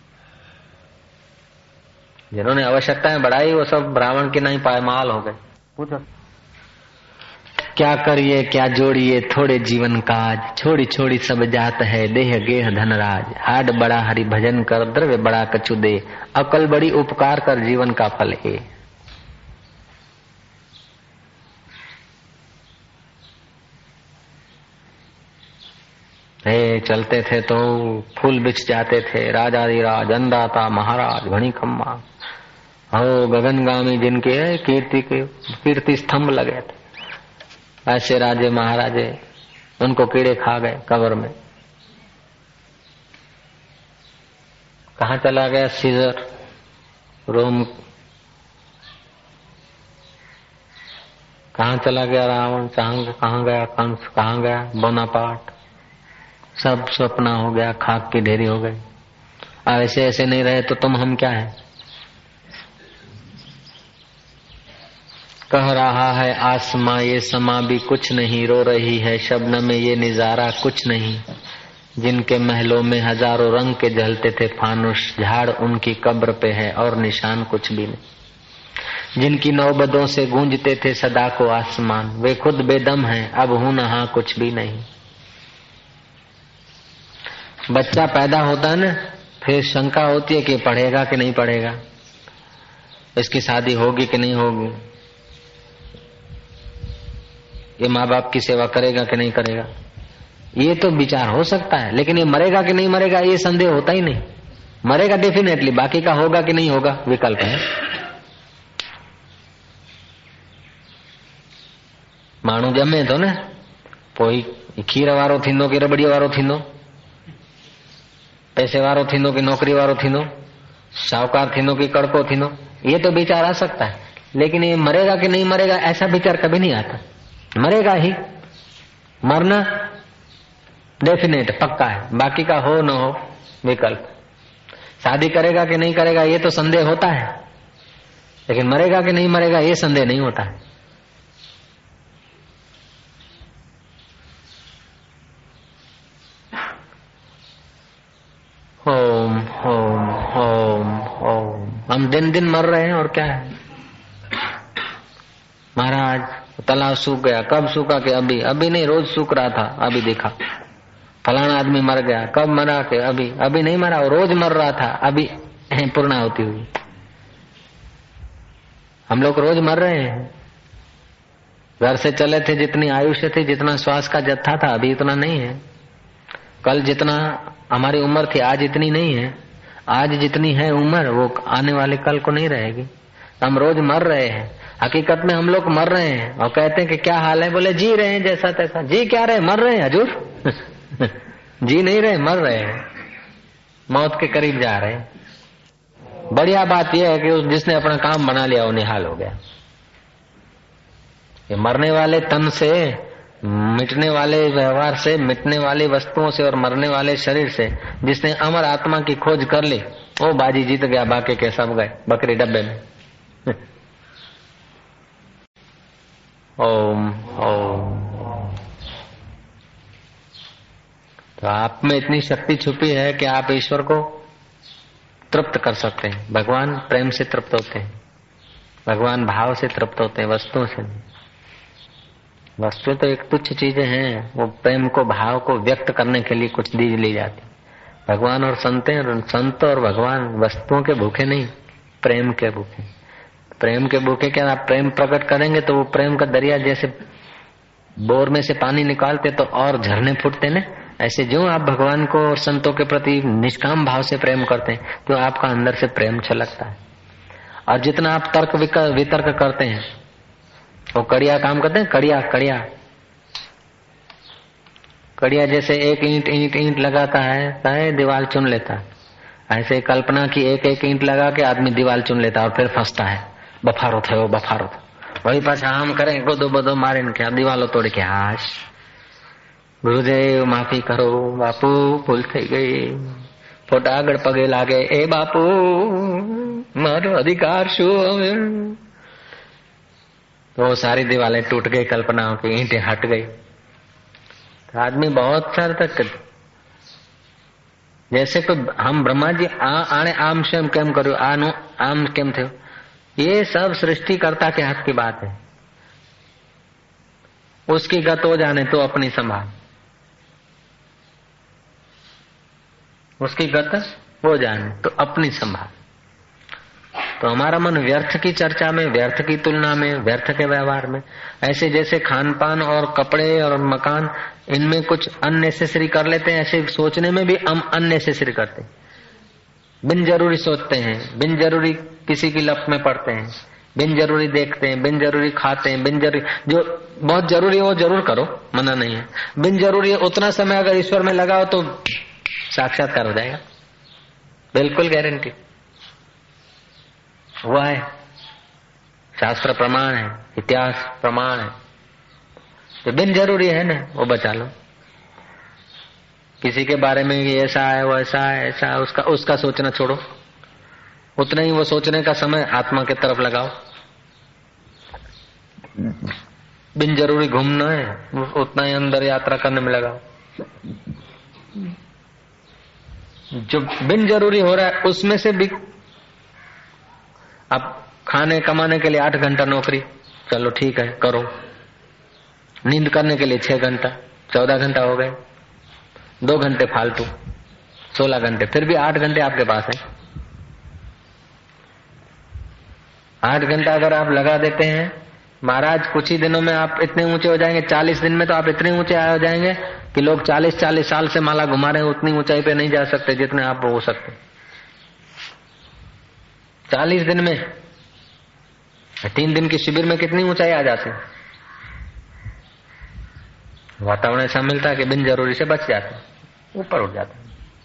जिन्होंने आवश्यकताएं बढ़ाई वो सब ब्राह्मण के नहीं पायमाल हो गए। पूछो क्या करिए क्या जोड़िए थोड़े जीवन काज, छोड़ी छोड़ी सब जात है देह गेह धनराज। हाड बड़ा हरि भजन कर द्रव्य बड़ा कछु दे, अकल बड़ी उपकार कर जीवन का फल है। हे चलते थे तो फूल बिछ जाते थे, राजाधिराज अन्नदाता महाराज घनी खम्मा हो गगनगामी जिनके कीर्ति के कीर्ति स्तंभ लगे थे, ऐसे राजे महाराजे उनको कीड़े खा गए कब्र में। कहाँ चला गया सीजर, रोम कहाँ चला गया रावण, कहाँ गया कंस, कहाँ गया बोनापार्ट, सब सपना हो गया, खाक की ढेरी हो गई। अब ऐसे ऐसे नहीं रहे तो तुम हम क्या है। कह रहा है आसमां ये समा भी कुछ नहीं, रो रही है शबनम में ये नजारा कुछ नहीं। जिनके महलों में हजारों रंग के जलते थे फानुस, झाड़ उनकी कब्र पे है और निशान कुछ भी नहीं। जिनकी नौबतों से गूंजते थे सदा को आसमान, वे खुद बेदम हैं अब हूं नहा कुछ भी नहीं। बच्चा पैदा होता है ना, फिर शंका होती है कि पढ़ेगा कि नहीं पढ़ेगा, इसकी शादी होगी कि नहीं होगी, ये माँ बाप की सेवा करेगा कि नहीं करेगा। ये तो विचार हो सकता है, लेकिन ये मरेगा कि नहीं मरेगा ये संदेह होता ही नहीं। मरेगा डेफिनेटली, बाकी का होगा कि नहीं होगा विकल्प है। माण्हू जमे तो न पोइ खीर वारो थींदो कि रबड़ीअ वारो थींदो, पैसे वारो थींदो कि नौकरी वारो थींदो, साहूकार थींदो कि कड़को थींदो, ये तो विचार आ सकता है। लेकिन ये मरेगा कि नहीं मरेगा ऐसा विचार कभी नहीं आता। मरेगा ही, मरना डेफिनेट पक्का है, बाकी का हो न हो विकल्प। शादी करेगा कि नहीं करेगा ये तो संदेह होता है, लेकिन मरेगा कि नहीं मरेगा ये संदेह नहीं होता है। ओम ओम ओम ओम। हम दिन दिन मर रहे हैं और क्या है। महाराज तालाब सूख गया, कब सूखा कि अभी, अभी नहीं रोज सूख रहा था, अभी देखा। फलाना आदमी मर गया, कब मरा के अभी, अभी नहीं मरा रोज मर रहा था, अभी पूर्णा होती हुई। हम लोग रोज मर रहे हैं। घर से चले थे जितनी आयुष्य थी, जितना श्वास का जत्था था अभी इतना नहीं है। कल जितना हमारी उम्र थी आज इतनी नहीं है। आज जितनी है उम्र वो आने वाले कल को नहीं रहेगी। हम रोज मर रहे हैं, हकीकत में हम लोग मर रहे हैं। और कहते हैं कि क्या हाल है, बोले जी रहे हैं जैसा तैसा। जी क्या रहे, मर रहे हैं हजूर। जी नहीं रहे, मर रहे हैं, मौत के करीब जा रहे हैं। बढ़िया बात यह है कि जिसने अपना काम बना लिया वो निहाल हो गया। ये मरने वाले तन से, मिटने वाले व्यवहार से, मिटने वाली वस्तुओं से और मरने वाले शरीर से जिसने अमर आत्मा की खोज कर ली वो बाजी जीत गया, बाकी के सब गए बकरी डब्बे में। ओम ओम। तो आप में इतनी शक्ति छुपी है कि आप ईश्वर को तृप्त कर सकते हैं। भगवान प्रेम से तृप्त होते हैं, भगवान भाव से तृप्त होते हैं, वस्तुओं से नहीं। वस्तु तो एक तुच्छ चीजें हैं, वो प्रेम को भाव को व्यक्त करने के लिए कुछ दी ली जाती। भगवान और संत संत और भगवान वस्तुओं के भूखे नहीं, प्रेम के भूखे। प्रेम के भूखे क्या, आप प्रेम प्रकट करेंगे तो वो प्रेम का दरिया जैसे बोर में से पानी निकालते तो और झरने फूटते ना, ऐसे जो आप भगवान को और संतों के प्रति निष्काम भाव से प्रेम करते हैं तो आपका अंदर से प्रेम छलकता है। और जितना आप तर्क वितर्क करते हैं, वो कड़िया काम करते हैं, कड़िया कड़िया कड़िया जैसे एक ईंट ईंट ईंट लगाता है, है दीवार चुन लेता है। ऐसे कल्पना की एक एक ईंट लगा के आदमी दीवार चुन लेता है और फिर फंसता है, बफारो थयो बफारो थयो। वही पाछा आम करे, गोदो बोदो मारे क्या दीवालो तोड़ के हाश गुरुदेव माफी करो बापू भूल થઈ ગઈ, ફોટા આગળ પગે લાગે, એ બાપુ મારો अधिकार શું હવે। तो सारी दीवारें टूट गई, कल्पनाओं की ईंटें हट गई। तो आदमी बहुत सारे तक जैसे कोई हम ब्रह्मा जी आ आने आम शेम केम करो आनो आम केम थे, ये सब सृष्टिकर्ता के हाथ की बात है। उसकी गत हो जाने तो अपनी संभाल, उसकी गत हो जाने तो अपनी संभाल। तो हमारा मन व्यर्थ की चर्चा में, व्यर्थ की तुलना में, व्यर्थ के व्यवहार में, ऐसे जैसे खान पान और कपड़े और मकान इनमें कुछ अननेसेसरी कर लेते हैं, ऐसे सोचने में भी हम अननेसेसरी करते हैं। बिन जरूरी सोचते हैं, बिन जरूरी किसी की लप में पड़ते हैं, बिन जरूरी देखते हैं, बिन जरूरी खाते हैं, बिन जरूरी जो बहुत जरूरी है वो जरूर करो, मना नहीं है। बिन जरूरी है उतना समय अगर ईश्वर में लगाओ तो साक्षात्कार हो जाएगा, बिल्कुल गारंटी। हुआ है, शास्त्र प्रमाण है, इतिहास प्रमाण है। तो बिन जरूरी है ना वो बचा लो। किसी के बारे में ऐसा है वो ऐसा है ऐसा है, उसका उसका सोचना छोड़ो, उतना ही वो सोचने का समय आत्मा के तरफ लगाओ। बिन जरूरी घूमना है उतना ही अंदर यात्रा करने में लगाओ। जो बिन जरूरी हो रहा है उसमें से भी अब खाने कमाने के लिए आठ घंटा नौकरी, चलो ठीक है करो। नींद करने के लिए छह घंटा, चौदह घंटा हो गए, दो घंटे फालतू, सोलह घंटे, फिर भी आठ घंटे आपके पास है। आठ घंटा अगर आप लगा देते हैं, महाराज कुछ ही दिनों में आप इतने ऊंचे हो जाएंगे, चालीस दिन में तो आप इतने ऊंचे हो जाएंगे कि लोग चालीस चालीस साल से माला घुमा रहे हैं, उतनी ऊंचाई पे नहीं जा सकते जितने आप हो सकते। चालीस दिन में, तीन दिन की शिविर में कितनी ऊंचाई आ जाती। वातावरण ऐसा मिलता है कि बिन जरूरी से बच जाते, ऊपर उठ जाते।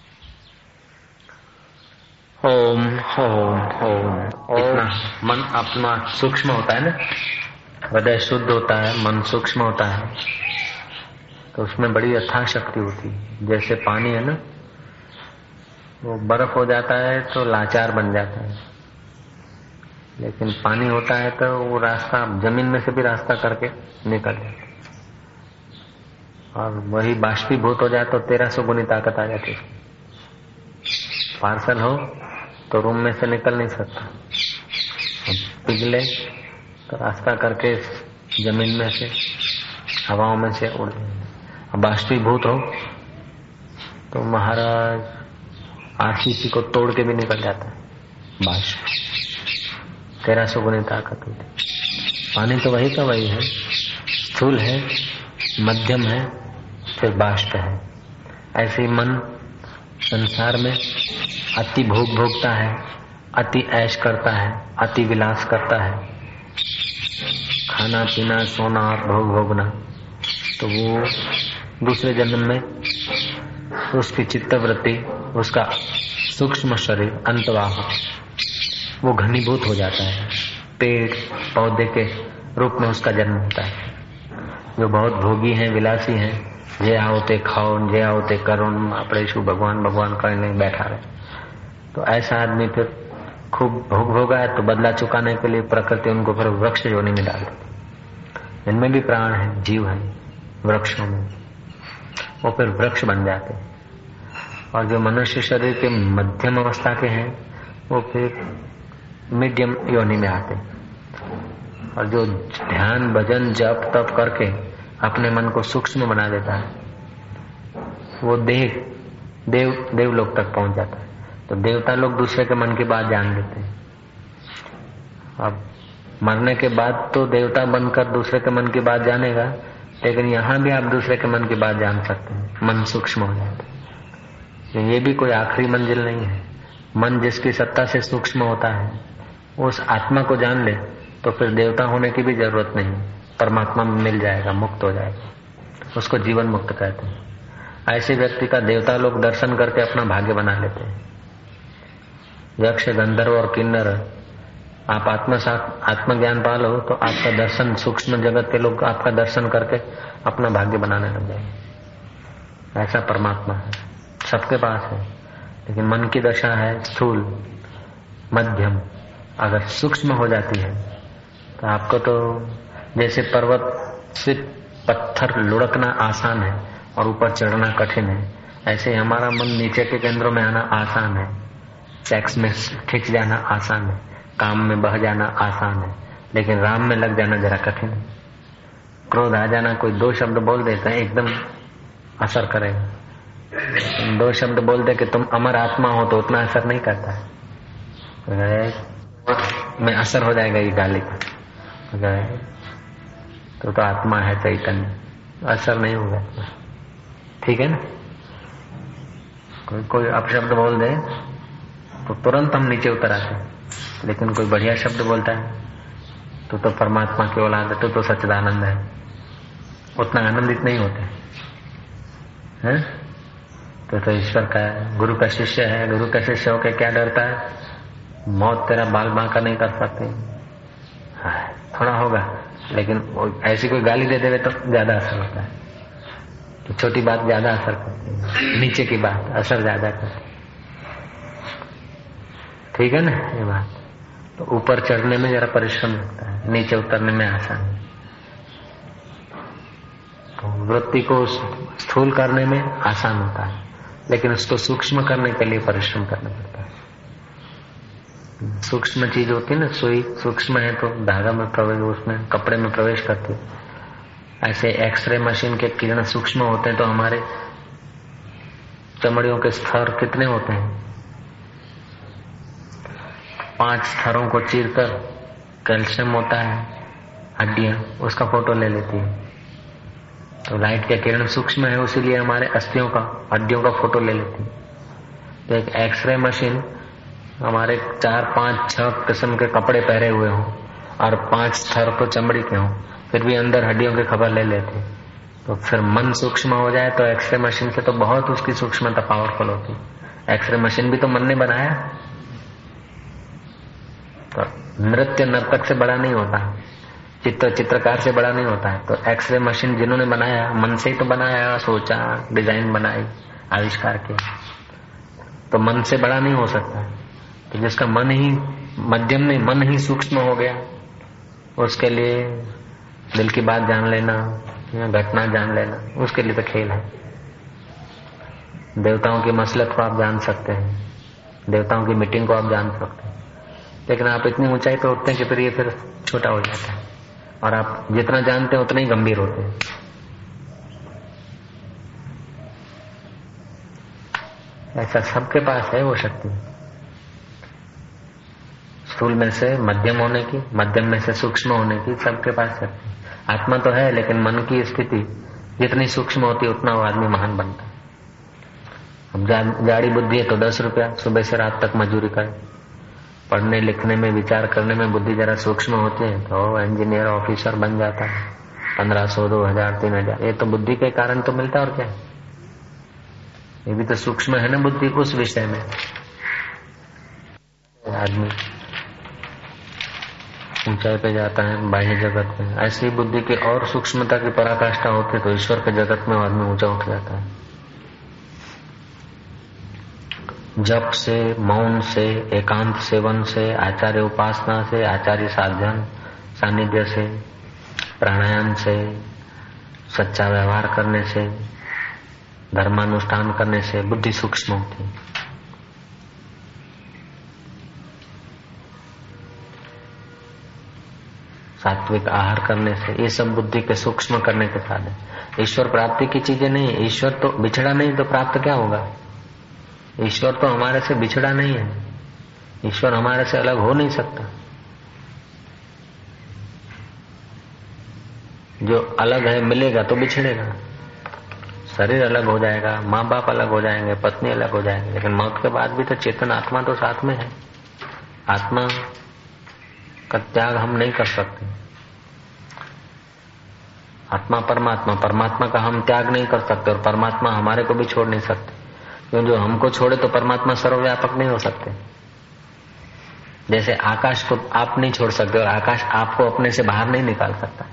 ओम ओम ओम इतना मन अपना सूक्ष्म होता है ना, हृदय शुद्ध होता है, मन सूक्ष्म होता है, तो उसमें बड़ी अथाह शक्ति होती है। जैसे पानी है ना, वो बर्फ हो जाता है तो लाचार बन जाता है, लेकिन पानी होता है तो वो रास्ता जमीन में से भी रास्ता करके निकल जाता है। और वही बाष्पीभूत हो जाए तो तेरह सौ गुनी ताकत आ जाती है। पार्सल हो तो रूम में से निकल नहीं सकता, पिघले तो रास्ता करके जमीन में से, हवाओं में से उड़ जाए। बाष्पीभूत हो तो महाराज आरसीसी को तोड़ के भी निकल जाता है बाष्प, तेरह सौ गुनी ताकत होती। पानी तो वही का वही है, स्थूल है, मध्यम है, फिर बाष्प है। ऐसे मन संसार में अति भोग भोगता है, अति ऐश करता है, अति विलास करता है, खाना पीना सोना और भोग भोगना। तो वो दूसरे जन्म में उसकी चित्तवृत्ति, उसका सूक्ष्म शरीर अंतवाह वो घनीभूत हो जाता है, पेड़ पौधे के रूप में उसका जन्म होता है। जो बहुत भोगी हैं, विलासी हैं, जे आओ ते खाओ, जे आओ ते करो, આપણે શું भगवान भगवान करने बैठा रहे, तो ऐसा आदमी फिर खूब भोग भोगा है तो बदला चुकाने के लिए प्रकृति उनको फिर वृक्ष योनि में डाल देती। इनमें भी प्राण है, जीव है, वृक्षों में वो फिर वृक्ष बन जाते हैं। और जो मनुष्य शरीर के मध्यम अवस्था के हैं वो फिर मीडियम योनि में आते। और जो ध्यान भजन जप तप करके अपने मन को सूक्ष्म बना देता है वो देह देव देवलोक तक पहुंच जाता है। तो देवता लोग दूसरे के मन की बात जान लेते हैं। अब मरने के बाद तो देवता बनकर दूसरे के मन की बात जानेगा, लेकिन यहाँ भी आप दूसरे के मन की बात जान सकते हैं, मन सूक्ष्म हो जाता है। ये भी कोई आखिरी मंजिल नहीं है। मन जिसकी सत्ता से सूक्ष्म होता है उस आत्मा को जान ले तो फिर देवता होने की भी जरूरत नहीं, परमात्मा में मिल जाएगा, मुक्त हो जाएगा। उसको जीवन मुक्त कहते हैं। ऐसे व्यक्ति का देवता लोग दर्शन करके अपना भाग्य बना लेते हैं। यक्ष गंधर्व और किन्नर, आप आत्म आत्मज्ञान पा लो तो आपका दर्शन, सूक्ष्म जगत के लोग आपका दर्शन करके अपना भाग्य बनाने लग जाएंगे। ऐसा परमात्मा है, सबके पास है। लेकिन मन की दशा है स्थूल मध्यम। अगर सूक्ष्म हो जाती है तो आपको तो जैसे पर्वत से पत्थर लुढ़कना आसान है और ऊपर चढ़ना कठिन है, ऐसे हमारा मन नीचे के केंद्रों में आना आसान है, सेक्स में खिंच जाना आसान है, काम में बह जाना आसान है, लेकिन राम में लग जाना जरा कठिन है। क्रोध आ जाना, कोई दो शब्द बोल देते हैं एकदम असर करेगा। दो शब्द बोल दे कि तुम अमर आत्मा हो तो उतना असर नहीं करता है, में असर हो जाएगा ये गाली का। तो तो आत्मा है चैतन्य, असर नहीं होगा। ठीक है ना। कोई कोई अपशब्द बोल दे तो तुरंत हम नीचे उतर आते हैं, लेकिन कोई बढ़िया शब्द बोलता है तो तो परमात्मा की औलाद है, तो तो सच्चिदानंद है, उतना आनंदित नहीं होते हैं। तो तो ईश्वर का है, गुरु का शिष्य है, गुरु का शिष्य होकर क्या डरता है? मौत तेरा बाल बांका नहीं कर सकते। हाँ, थोड़ा होगा, लेकिन ऐसी कोई गाली दे देवे तो ज्यादा असर होता है। तो छोटी बात ज्यादा असर करती है, नीचे की बात असर ज्यादा करती है। ठीक है ना ये बात। तो ऊपर चढ़ने में जरा परिश्रम लगता है, नीचे उतरने में आसान है। तो वृत्ति को स्थूल करने में आसान होता है, लेकिन उसको सूक्ष्म करने के लिए परिश्रम करना पड़ता है। सूक्ष्म चीज होती है ना, सुई सूक्ष्म है तो धागा में प्रवेश, उसमें कपड़े में प्रवेश करती है। ऐसे एक्सरे मशीन के किरण सूक्ष्म होते हैं तो हमारे चमड़ियों के स्तर कितने होते हैं? पांच स्तरों को चीरकर कैल्शियम होता है, हड्डियां, उसका फोटो ले लेती है। तो लाइट के किरण सूक्ष्म है, उसीलिए हमारे अस्थियों का, हड्डियों का फोटो ले लेती है। तो एक एक्सरे मशीन हमारे चार पांच छह किस्म के कपड़े पहरे हुए हों और पांच स्तर तो चमड़ी के हों, फिर भी अंदर हड्डियों की खबर ले लेते। तो फिर मन सूक्ष्म हो जाए तो एक्सरे मशीन से तो बहुत उसकी सूक्ष्मता पावरफुल होती। एक्सरे मशीन भी तो मन ने बनाया। तो नृत्य नर्तक से बड़ा नहीं होता, चित्र चित्रकार से बड़ा नहीं होता है। तो एक्सरे मशीन जिन्होंने बनाया मन से ही तो बनाया, सोचा, डिजाइन बनाई, आविष्कार किया। तो मन से बड़ा नहीं हो सकता। तो जिसका मन ही मध्यम नहीं, मन ही सूक्ष्म हो गया, उसके लिए दिल की बात जान लेना या घटना जान लेना, उसके लिए तो खेल है। देवताओं की मसलत को आप जान सकते हैं, देवताओं की मीटिंग को आप जान सकते हैं, लेकिन आप इतनी ऊंचाई पे उठते हैं कि फिर ये फिर छोटा हो जाता है और आप जितना जानते हैं उतना ही गंभीर होते हैं। ऐसा सबके पास है वो शक्ति, स्थूल में से मध्यम होने की, मध्यम में से सूक्ष्म होने की, सबके पास शक्ति। आत्मा तो है, लेकिन मन की स्थिति जितनी सूक्ष्म होती है उतना वो आदमी महान बनता है। अब जा, गाड़ी बुद्धि है तो दस रुपया सुबह से रात तक मजदूरी करे। पढ़ने लिखने में, विचार करने में बुद्धि जरा सूक्ष्म होती है तो इंजीनियर ऑफिसर बन जाता है, पंद्रह सौ दो हजार तीन हजार ये तो बुद्धि के कारण तो मिलता है। और क्या, ये भी तो सूक्ष्म है ना बुद्धि उस विषय में। आदमी ऊंचाई पे जाता है बाह्य जगत में, ऐसी बुद्धि की और सूक्ष्मता की पराकाष्ठा होती है तो ईश्वर के जगत में आदमी ऊंचा उठ जाता है। जप से, मौन से, एकांत सेवन से, आचार्य उपासना से, आचार्य साधन सानिध्य से, प्राणायाम से, सच्चा व्यवहार करने से, धर्मानुष्ठान करने से बुद्धि सूक्ष्म होती है। सात्विक आहार करने से, ये सब बुद्धि के सूक्ष्म करने के साधन। ईश्वर प्राप्ति की चीजें नहीं। ईश्वर तो बिछड़ा नहीं तो प्राप्त क्या होगा? ईश्वर तो हमारे से बिछड़ा नहीं है। ईश्वर हमारे से अलग हो नहीं सकता। जो अलग है मिलेगा तो बिछड़ेगा। शरीर अलग हो जाएगा, माँ बाप अलग हो जाएंगे, पत्नी अलग हो जाएंगे, लेकिन मौत के बाद भी तो चेतन आत्मा तो साथ में है। आत्मा का त्याग हम नहीं कर सकते। आत्मा परमात्मा, परमात्मा का हम त्याग नहीं कर सकते और परमात्मा हमारे को भी छोड़ नहीं सकते। क्यों? जो हमको छोड़े तो परमात्मा सर्वव्यापक नहीं हो सकते। जैसे आकाश को आप नहीं छोड़ सकते और आकाश आपको अपने से बाहर नहीं निकाल सकता।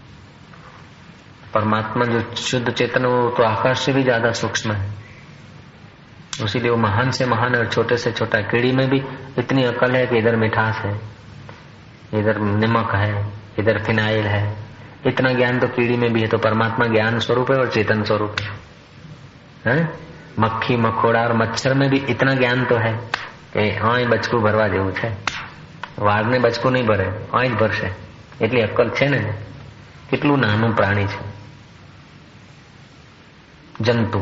परमात्मा जो शुद्ध चेतन है वो तो आकाश से भी ज्यादा सूक्ष्म है, उसीलिए वो महान से महान है और छोटे से छोटा। कीड़ी में भी इतनी अकल है कि इधर मिठास है, इधर नमक है, इधर फिनाइल है। इतना ज्ञान तो कीड़ी में भी है। तो परमात्मा ज्ञान स्वरूप है और चेतन स्वरूप है, है? मक्खी मकोड़ा और मच्छर में भी इतना ज्ञान तो है कि आय बचकू भरवा जेવું છે। વાઘને બચકું નહીં ભરે, આય જ ભરશે, એટલી અક્કલ છે ને। કેટલું નાનું પ્રાણી છે જંતુ।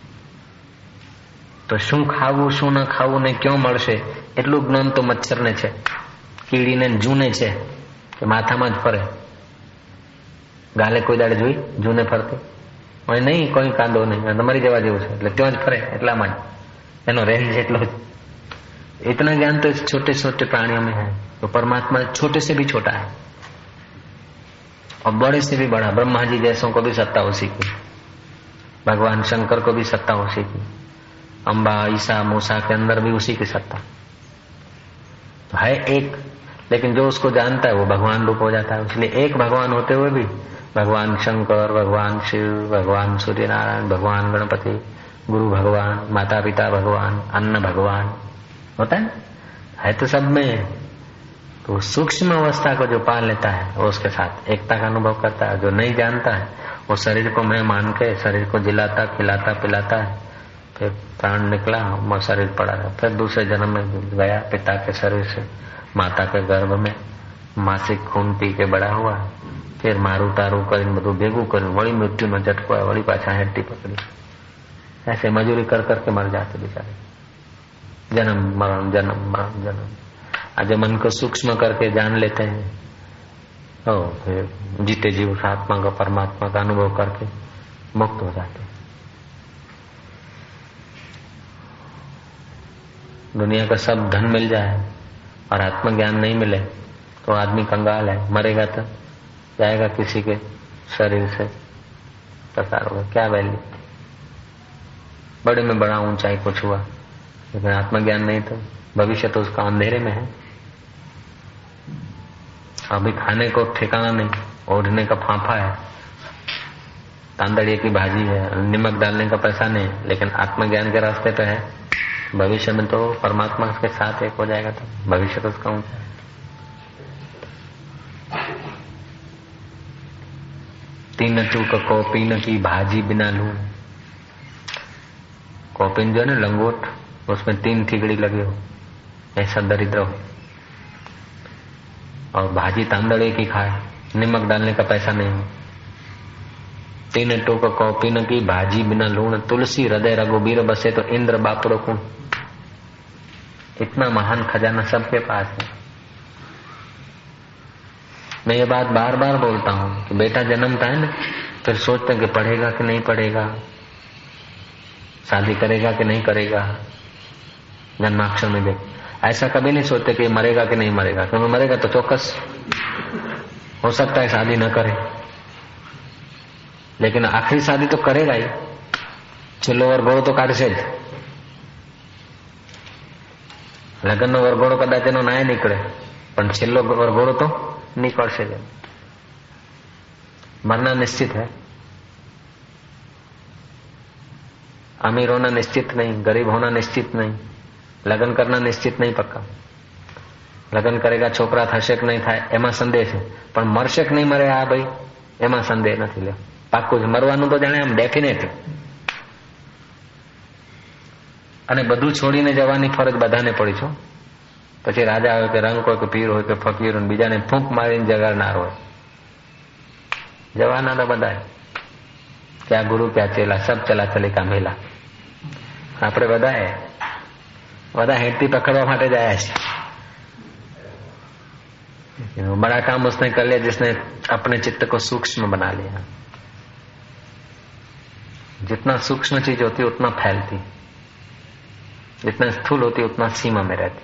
તો શું ખાવું શું ન ખાવું ને ક્યાં મળશે એટલું જ્ઞાન તો મચ્છરને છે, કીડીને જૂને છે કે માથામાં જ ફરે। ગાલે કોઈ દાડે જોઈ જૂને ફરતી હોય નહીં, કોઈ કાંદો નહીં, તમારી જવા જેવું છે એટલે ત્યાં જ ફરે, એટલામાં જ એનો રેન્જ એટલો જ। इतना ज्ञान तो इस छोटे छोटे प्राणियों में है। तो परमात्मा छोटे से भी छोटा है और बड़े से भी बड़ा। ब्रह्मा जी जैसों को भी सत्ता उसी की, भगवान शंकर को भी सत्ता उसी की, अम्बा ईसा मूसा के अंदर भी उसी की सत्ता तो है एक। लेकिन जो उसको जानता है वो भगवान रूप हो जाता है। इसलिए एक भगवान होते हुए भी भगवान शंकर, भगवान शिव, भगवान सूर्य नारायण, भगवान गणपति, गुरु भगवान, माता पिता भगवान, अन्न भगवान होता है है तो सब में। तो सूक्ष्म अवस्था को जो पा लेता है वो उसके साथ एकता का अनुभव करता है। जो नहीं जानता है वो शरीर को मैं मान के शरीर को जिलाता खिलाता पिलाता है, फिर प्राण निकला वो शरीर पड़ा रहा, फिर दूसरे जन्म में गया पिता के शरीर से माता के गर्भ में, मासिक खून पी के बड़ा हुआ, फिर मारू तारू कर बधु भेगू कर वही मृत्यु में झटको है, वही पाछा हेट्टी पकड़ी। ऐसे मजूरी कर करके मर जाते बेचारे। जन्म मरण जन्म मरण जन्म। आज मन को सूक्ष्म करके जान लेते हैं तो फिर जीते जी उस आत्मा का परमात्मा का अनुभव करके मुक्त हो जाते हैं। दुनिया का सब धन मिल जाए और आत्मज्ञान नहीं मिले तो आदमी कंगाल है, मरेगा तो जाएगा किसी के शरीर से प्रकार होगा, क्या वैल्यू। बड़े में बड़ा ऊंचाई कुछ हुआ लेकिन आत्मज्ञान नहीं तो भविष्य तो उसका अंधेरे में है। अभी खाने को ठिकाना नहीं, ओढ़ने का फांफा है, तांदड़िए की भाजी है, नमक डालने का पैसा नहीं, लेकिन आत्मज्ञान के रास्ते पे है। भविष्य में तो परमात्मा के साथ एक हो जाएगा तो भविष्य तो उसका ऊंचा है। तीन चूक कौपीन की भाजी बिना लूण। कौपीन जो है ना लंगोट, उसमें तीन ठिगड़ी लगे हो, ऐसा दरिद्र हो, और भाजी तांदड़े की खाए, नमक डालने का पैसा नहीं हो। तीन टोक कौपीन की भाजी बिना लूण, तुलसी हृदय रघुबीर बसे तो इंद्र बापड़ो कुण। इतना महान खजाना सबके पास है। मैं ये बात बार बार बोलता हूँ कि बेटा जन्मता है ना, फिर सोचते हैं कि पढ़ेगा कि नहीं पढ़ेगा, शादी करेगा कि नहीं करेगा। जन्माक्षर में देख, ऐसा कभी नहीं सोचते कि मरेगा कि नहीं मरेगा, क्योंकि मरेगा तो चौकस हो सकता है शादी न करे, लेकिन आखिरी शादी तो करेगा ही। छेल्लो वरघोड़ो तो काढશે જ। લગ્નનો વરઘોડો કદાચ એનો ના નીકળે પણ છેલ્લો વરઘોડો તો નીકળશે જ। मरना निश्चित है। अमीर होना निश्चित नहीं, गरीब होना निश्चित नहीं, लग्न करना निश्चित नहीं पक्का। लग्न करेगा छोकरा थशे कि नहीं थाय एमां संदेह है, पण मरशे कि नहीं मरे आ भाई एमां संदेह नहीं ले। पाक्कुं ज मरवानुं तो जाणे आम डेफिनेट। અને બધું છોડીને જવાની ફરજ બધાને પડી છો. પછી રાજા હોય કે રંગ હોય કે પીર હોય કે ફકીર હોય, બીજાને ફૂંક મારીને જગાડનાર હોય, જવાના તો બધા. ક્યાં ગુરુ ક્યાં ચેલા, સબ ચલા ચલે કા મેલા. આપણે બધા બધા હેઠથી પકડવા માટે જાય છે. बड़ा काम उसने कर लिया जिसने अपने चित्त को सूक्ष्म बना लिया. जितना सूक्ष्म चीज होती उतना फैलती, जितना स्थूल होती उतना सीमा में रहती.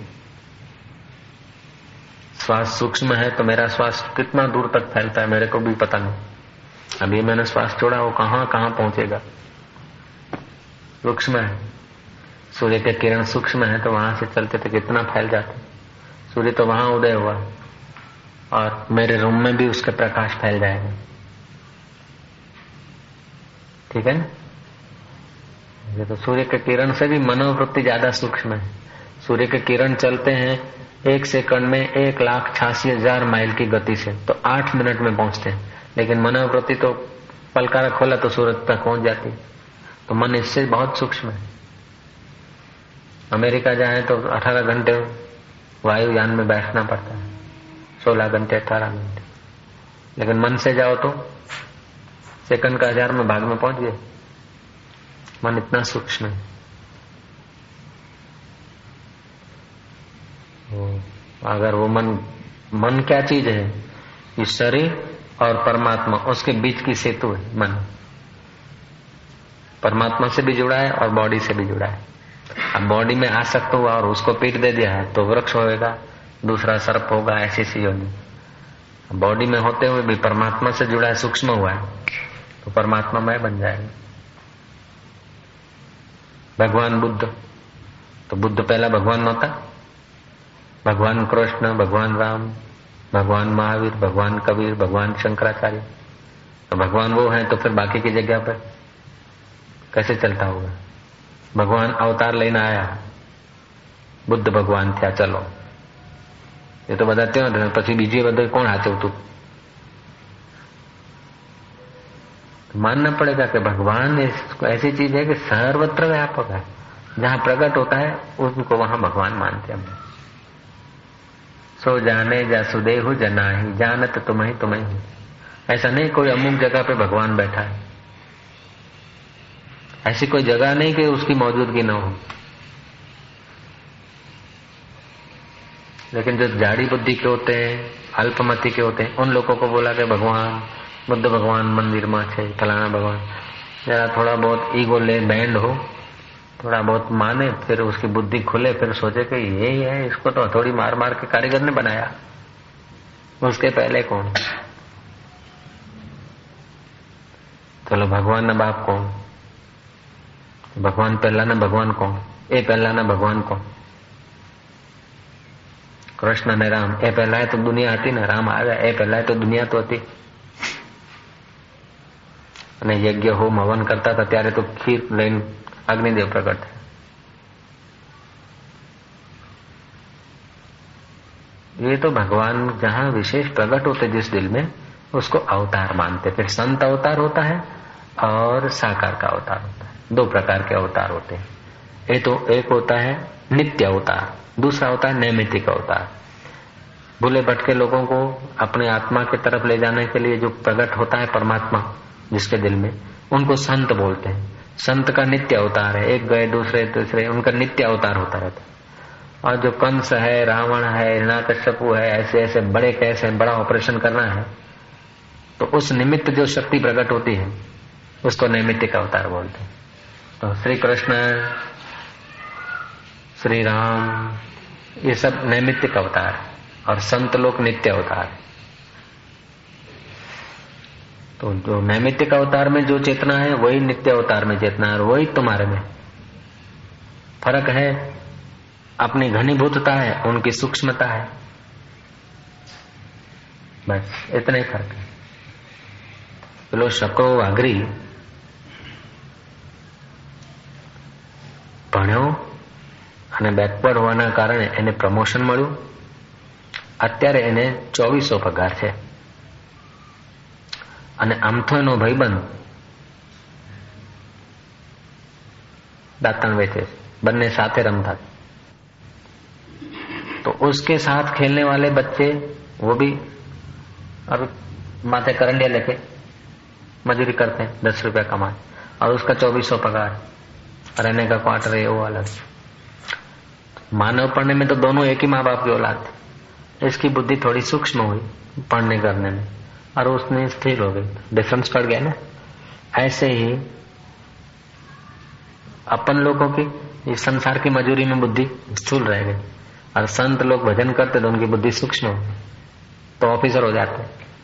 श्वास सूक्ष्म है तो मेरा श्वास कितना दूर तक फैलता है मेरे को भी पता नहीं. अभी मैंने श्वास छोड़ा, वो कहां कहां पहुंचेगा. सूक्ष्म है. सूर्य के किरण सूक्ष्म है तो वहां से चलते थे कितना फैल जाते. सूर्य तो वहां उदय हुआ और मेरे रूम में भी उसका प्रकाश फैल जाएगा. ठीक है ना. ये तो सूर्य के किरण से भी मनोवृत्ति ज्यादा सूक्ष्म है. सूर्य के किरण चलते हैं एक सेकंड में एक लाख छियासी हजार माइल की गति से, तो आठ मिनट में पहुंचते हैं. लेकिन मनोवृत्ति तो पलकारा खोला तो सूरज तक पहुंच जाती. तो मन इससे बहुत सूक्ष्म है. अमेरिका जाए तो अठारह घंटे वायुयान में बैठना पड़ता है, सोलह घंटे अठारह घंटे. लेकिन मन से जाओ तो सेकंड का हजार में भाग में पहुंच गए. मन इतना सूक्ष्म है. अगर वो मन मन क्या चीज है, ये शरीर और परमात्मा उसके बीच की सेतु है. मन परमात्मा से भी जुड़ा है और बॉडी से भी जुड़ा है. अब बॉडी में आसक्त हुआ और उसको पीट दे दिया है तो वृक्ष होएगा, दूसरा सर्प होगा, ऐसी सी होगी. बॉडी में होते हुए भी परमात्मा से जुड़ा है, सूक्ष्म हुआ है तो परमात्मा मय बन जाएगा. भगवान बुद्ध, तो बुद्ध पहला भगवान नहोता. भगवान कृष्ण, भगवान राम, भगवान महावीर, भगवान कबीर, भगवान शंकराचार्य. तो भगवान वो है तो फिर बाकी की जगह पर कैसे चलता होगा. भगवान अवतार लेने आया, बुद्ध भगवान थया, चलो ये तो બધા ત્યાં પછી બીજી બધે કોણ હાચવતું. मानना पड़ेगा कि भगवान ऐसी चीज है कि सर्वत्र व्यापक है. जहां प्रकट होता है उनको वहां भगवान मानते हैं. सो जाने जासुदेव जनाहि, जानत तुम्हें तुम्हें. ऐसा नहीं कोई अमुक जगह पे भगवान बैठा है. ऐसी कोई जगह नहीं कि उसकी मौजूदगी न हो. लेकिन जो जाड़ी बुद्धि के होते हैं, अल्पमति के होते हैं, उन लोगों को बोला कि भगवान बुद्ध भगवान मंदिर में है, फलाना भगवान. जरा थोड़ा बहुत ईगो ले बैंड हो, थोड़ा बहुत माने, फिर उसकी बुद्धि खुले, फिर सोचे कि यही है, इसको तो हथौड़ी मार मार के कारीगर ने बनाया, उसके पहले कौन. चलो भगवान ना बाप कौन, भगवान पहला ना भगवान कौन, ए पहला ना भगवान कौन. कृष्ण ने राम, ए पहला है तो दुनिया હતી ને. રામ આવ્યા એ પહેલા તો દુનિયા તો હતી. અને યજ્ઞ હોમ હવન કરતા હતા ત્યારે તો ખીર લઈને અગ્નિદેવ પ્રગટ થયા. ये तो भगवान जहां विशेष प्रकट होते जिस दिल में, उसको अवतार मानते. फिर संत अवतार होता है और साकार का अवतार होता है. दो प्रकार के अवतार होते हैं. ये तो एक होता है नित्य अवतार, दूसरा होता है नैमित्तिक अवतार. भूले भटके लोगों को अपने आत्मा की तरफ ले जाने के लिए जो प्रकट होता है परमात्मा जिसके दिल में, उनको संत बोलते हैं. संत का नित्य अवतार है. एक गए दूसरे दूसरे उनका नित्य अवतार होता रहता है. और जो कंस है, रावण है, हिरण्यकश्यपु है, ऐसे ऐसे बड़े कैसे बड़ा ऑपरेशन करना है तो उस निमित्त जो शक्ति प्रकट होती है उसको नैमित्तिक अवतार बोलते हैं. तो श्री कृष्ण, श्री राम, ये सब नैमित्तिक अवतार है और संत लोग नित्य अवतार है. तो जो नैमित्तिक अवतार में जो चेतना है वही नित्य अवतार में चेतना है और वही तुम्हारे में. फर्क है अपनी घनीभूतता है, उनकी सूक्ष्मता है, बस इतना ही फर्क है. પેલો શકરો વાઘરી ભણ્યો અને બેકવર્ડ હોવાના કારણે એને પ્રમોશન મળ્યું. અત્યારે એને ચોવીસો પગાર છે અને આમ તો એનો ભાઈબંધ દાંતણ વેચે છે. बन्ने साथे रमता। तो उसके साथ खेलने वाले बच्चे वो भी अब माथे करंडिया लेके मजूरी करते हैं, दस रुपया कमाए, और उसका चौबीस सौ पगार, रहने का क्वार्टर है वो अलग। मानव पढ़ने में तो दोनों एक ही माँ बाप की औलाद थी। इसकी बुद्धि थोड़ी सूक्ष्म हुई पढ़ने करने में, और उसने स्थिर हो गई, डिफरेंस पड़ गया ना। ऐसे ही अपन लोगों की इस संसार की मजूरी में बुद्धि स्थूल रह गई, और संत लोग भजन करते तो उनकी बुद्धि सूक्ष्म हो, तो ऑफिसर हो जाते।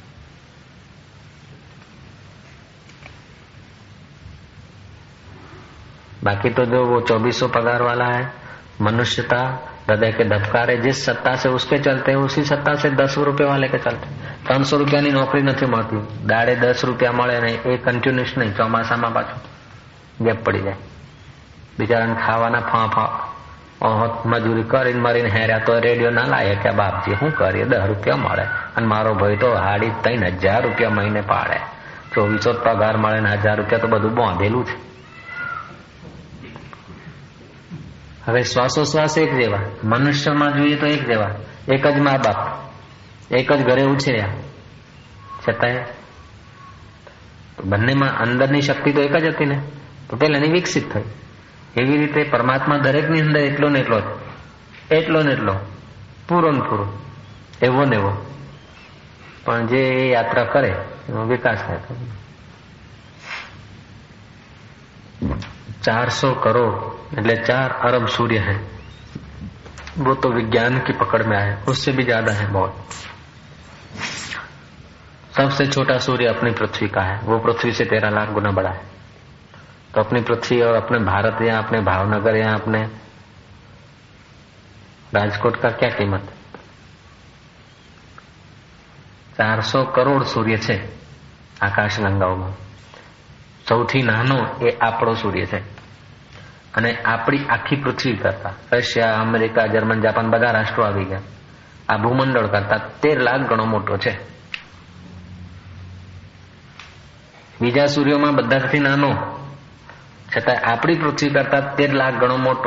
बाकी तो जो वो चौबीस सौ पगार वाला है, मनुष्यता हृदय के धबकारे जिस सत्ता से उसके चलते हैं, उसी सत्ता से दस रुपये वाले के चलते। ત્રણ સો રૂપિયાની નોકરી નથી મળતી, દાડે દસ રૂપિયા મળે નહીં, એ કન્ટિન્યુઅસ નહીં, ચોમાસામાં પાછું ગેપ પડી જાય। બિચારાને ખાવાના ફાંફા મજૂરી કરીને મરીને હેર્યા તો રેડિયો ના લાગે કે બાપજી શું કરીએ, દસ રૂપિયા મળે અને મારો ભાઈ તો હાડી ત્રણ હજાર રૂપિયા મહિને પાડે, ચોવીસો પગાર મળે ને હજાર રૂપિયા તો બધું બાંધેલું છે। હવે શ્વાસોશ્વાસ એક જેવા, મનુષ્યમાં જોઈએ તો એક જેવા, એક જ મા બાપ, એક જ ઘરે ઉછર્યા, છતાંય બંનેમાં અંદરની શક્તિ તો એક જ હતી ને, તો પેલાની વિકસિત થઈ। એવી રીતે પરમાત્મા દરેકની અંદર એટલો ને એટલો એટલો ને એટલો પૂરો ને પૂરો એવો ને એવો, પણ જે યાત્રા કરે એનો વિકાસ થાય। चार सौ करोड़ એટલે चार अरब सूर्य है, वो तो विज्ञान की पकड़ में आए, उससे भी ज्यादा है बहुत। सबसे छोटा सूर्य अपनी पृथ्वी का है, वो पृथ्वी से तेरह लाख गुना बड़ा है। तो अपनी पृथ्वी और अपने भारत या अपने भावनगर या अपने राजकोट का क्या कीमत है? चार सौ करोड़ सूर्य છે આકાશ ગંગાઓમાં, સૌથી નાનો એ આપણો સૂર્ય છે, અને આપણી આખી પૃથ્વી કરતા રશિયા, અમેરિકા, જર્મન, જાપાન બધા રાષ્ટ્રો આવી ગયા, આ ભૂમંડળ કરતા તેર લાખ ગણો મોટો છે। બીજા સૂર્યોમાં બધાથી નાનો, છતાં આપણી પૃથ્વી કરતા તેર લાખ ગણો મોટો।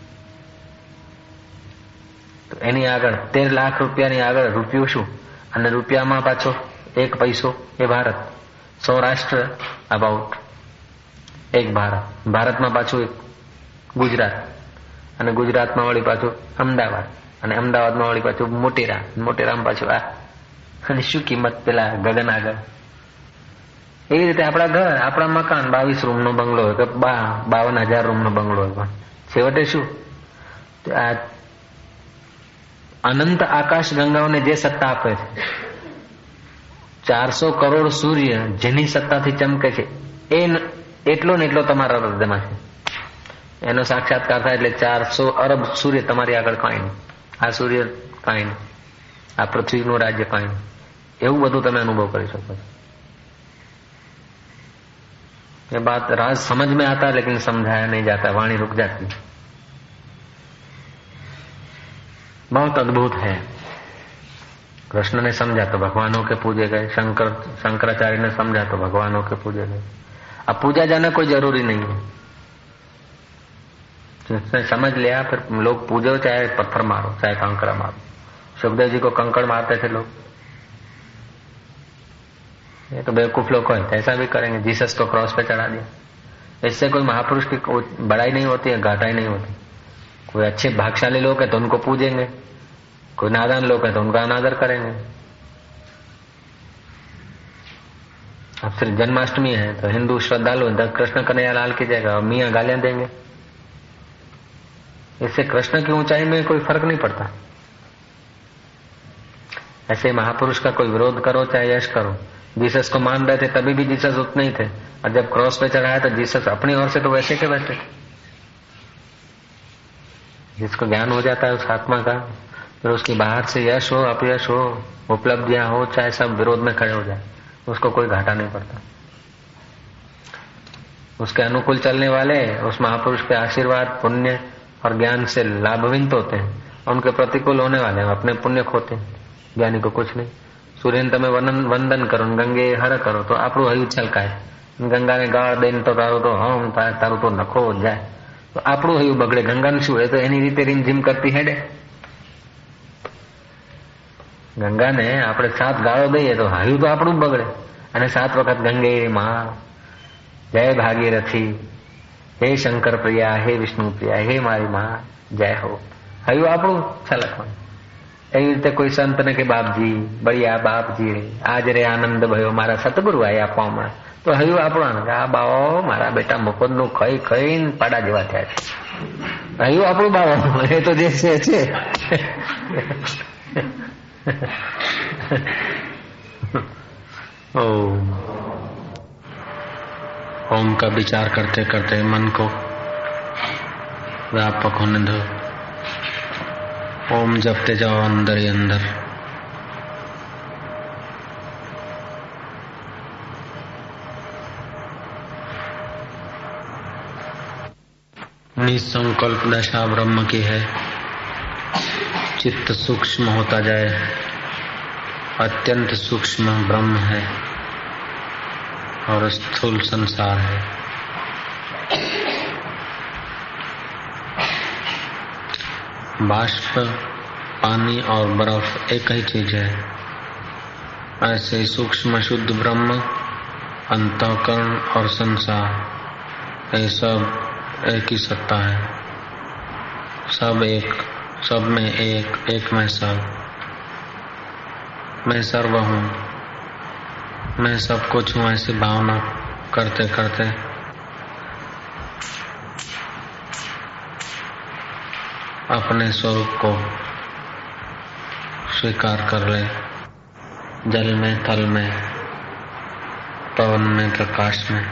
તો એની આગળ તેર લાખ રૂપિયાની આગળ રૂપિયો શું, અને રૂપિયામાં પાછો એક પૈસો એ ભારત, સૌરાષ્ટ્ર અબાઉટ એક ભારત, ભારતમાં પાછું એક ગુજરાત, અને ગુજરાતમાં વળી પાછું અમદાવાદ, અને અમદાવાદમાં વળી પાછું મોટેરા, મોટેરામાં પાછું આ, અને શું કિંમત પેલા ગગન આગળ। એવી રીતે આપણા ઘર, આપણા મકાન બાવીસ રૂમ નો બંગલો હોય કે બા બાવન હજાર રૂમ નો બંગલો હોય, પણ છેવટે શું, આ અનંત આકાશ ગંગાઓને જે સત્તા આપે છે, ચારસો કરોડ સૂર્ય જેની સત્તાથી ચમકે છે, એ એટલો ને એટલો તમારા હૃદયમાં છે। એનો સાક્ષાત્કાર થાય એટલે ચારસો અરબ સૂર્ય તમારી આગળ કાંઈ નહીં, આ સૂર્ય કાંઈ નહીં, આ પૃથ્વીનું રાજ્ય કાંઈ નહીં, એવું બધું તમે અનુભવ કરી શકો છો। ये बात राज समझ में आता है लेकिन समझाया नहीं जाता, वाणी रुक जाती। बहुत अद्भुत है। कृष्ण ने समझा तो भगवानों के पूजे गए, शंकर शंकराचार्य ने समझा तो भगवानों के पूजे गए। अब पूजा जाना कोई जरूरी नहीं है, जिसने समझ लिया फिर लोग पूजो, चाहे पत्थर मारो चाहे कंकड़ मारो। सुखदेव जी को कंकड़ मारते थे लोग, ये तो बेवकूफ लोग को ऐसा भी करेंगे, जीसस को क्रॉस पे चढ़ा दिया। इससे कोई महापुरुष की बड़ाई नहीं होती है, घाटाई नहीं होती। कोई अच्छे भागशाली लोग है तो उनको पूजेंगे, कोई नादान लोग है तो उनका अनादर करेंगे। अब सिर्फ जन्माष्टमी है तो हिंदू श्रद्धालु तो कृष्ण कन्हैया लाल की जगह मियाँ गालियां देंगे, इससे कृष्ण की ऊंचाई में कोई फर्क नहीं पड़ता। ऐसे महापुरुष का कोई विरोध करो चाहे यश करो। जीसस को मान रहे थे तभी भी जीसस उतने ही थे, और जब क्रॉस पे चढ़ाया तो जीसस अपनी ओर से तो वैसे के वैसे थे। जिसको ज्ञान हो जाता है उस आत्मा का, फिर उसकी बाहर से यश हो अपयश हो उपलब्धियां हो चाहे सब विरोध में खड़े हो जाए, उसको कोई घाटा नहीं पड़ता। उसके अनुकूल चलने वाले उस महापुरुष के आशीर्वाद पुण्य और ज्ञान से लाभविंत होते हैं, उनके प्रतिकूल होने वाले हैं अपने पुण्य खोते हैं, ज्ञानी को कुछ नहीं। सूर्य તમે વંદન કરો, ગંગે હર કરો તો આપણું હયું છલકાય, ગંગાને ગાળ દઈને તો તારું તો હમ તારું તો નખો જાય, તો આપણું હયું બગડે. ગંગાનું શું હોય? તો એની રીતે રીમઝીમ કરતી હેડે. ગંગાને આપણે સાત ગાળો દઈએ તો હયું તો આપણું બગડે. અને સાત વખત ગંગે માં, જય ભાગીરથી, હે શંકર પ્રિયા, હે વિષ્ણુ પ્રિયા, હે મારી માં, જય હો. હયું આપણું છલકવાનું. એવી રીતે કોઈ સંતને કે બાપજી બળિયા બાપજી આજ રે આનંદ ભયો મારા સતગુરુ આયા આપવામાં, તો હયું આપણું. આ બાવો મારા બેટા મુકુદ નું ખાઈ ખાઈને પાડા જેવા થયા છે. હયું આપણું બાવો, એ તો જે છે છે. ओम ओम का विचार करते करते मन को व्यापक होने दो. ओम जपते जाओ अंदर ही अंदर. निसंकल्प दशा ब्रह्म की है. चित्त सूक्ष्म होता जाए, अत्यंत सूक्ष्म ब्रह्म है और स्थूल संसार है. बाष्प, पानी और बर्फ एक ही चीज है. ऐसे ही सूक्ष्म शुद्ध ब्रह्म, अंतःकरण और संसार ये सब एक ही सत्ता है. सब एक, सब में एक, एक में सब. मैं सर्व हूँ, मैं सब कुछ हूँ, ऐसी भावना करते करते अपने स्वरूप को स्वीकार कर ले. जल में, थल में, पवन में, प्रकाश में.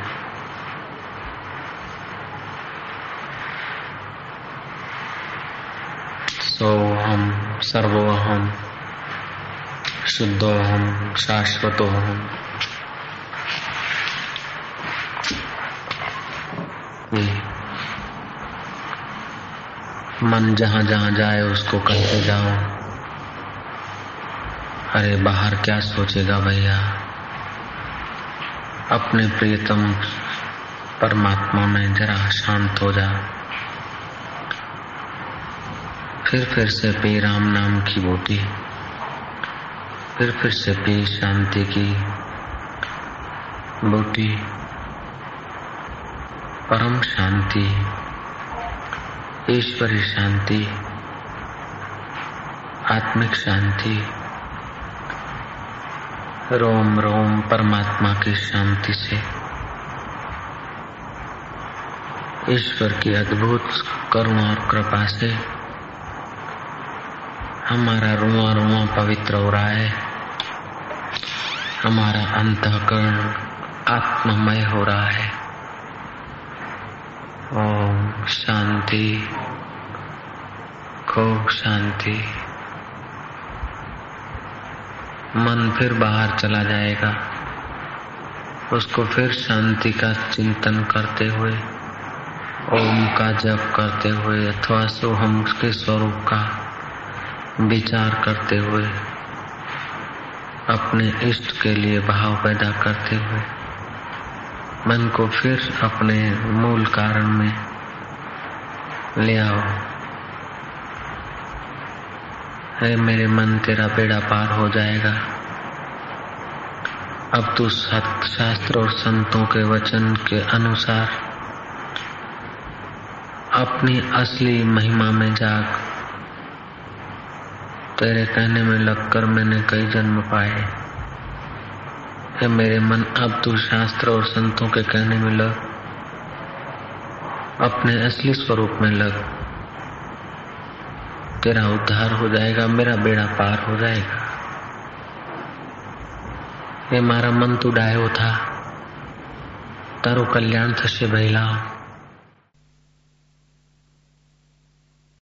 सोहम सर्वोहम शुद्धोहम शाश्वतोहम. मन जहां जहां जाए उसको कहते जाओ, अरे बाहर क्या सोचेगा भैया. अपने प्रियतम परमात्मा में जरा शांत हो जा. फिर फिर से पी राम नाम की बूटी, फिर फिर से पी शांति की बूटी. परम शांति, ईश्वरी शांति, आत्मिक शांति, रोम रोम परमात्मा की शांति से, ईश्वर की अद्भुत करुणा और कृपा से हमारा रुआ रुआ पवित्र हो रहा है. हमारा अंतःकरण आत्ममय हो रहा है. ओम शांति, खूब शांति. मन फिर बाहर चला जाएगा. उसको फिर शांति का चिंतन करते हुए, ओम का जप करते हुए अथवा सोहम के स्वरूप का विचार करते हुए, अपने इष्ट के लिए भाव पैदा करते हुए मन को फिर अपने मूल कारण में ले आओ. हे मेरे मन, तेरा बेड़ा पार हो जाएगा. अब तू सत शास्त्र और संतों के वचन के अनुसार अपनी असली महिमा में जाग. तेरे कहने में लगकर मैंने कई जन्म पाए. हे मेरे मन, अब तू शास्त्र और संतों के कहने में लग. अपने असली स्वरूप में लग. तेरा उद्धार हो जाएगा, मेरा बेड़ा पार हो जाएगा. ये मारा मन तू डायो था, तारो कल्याण थशे भैला.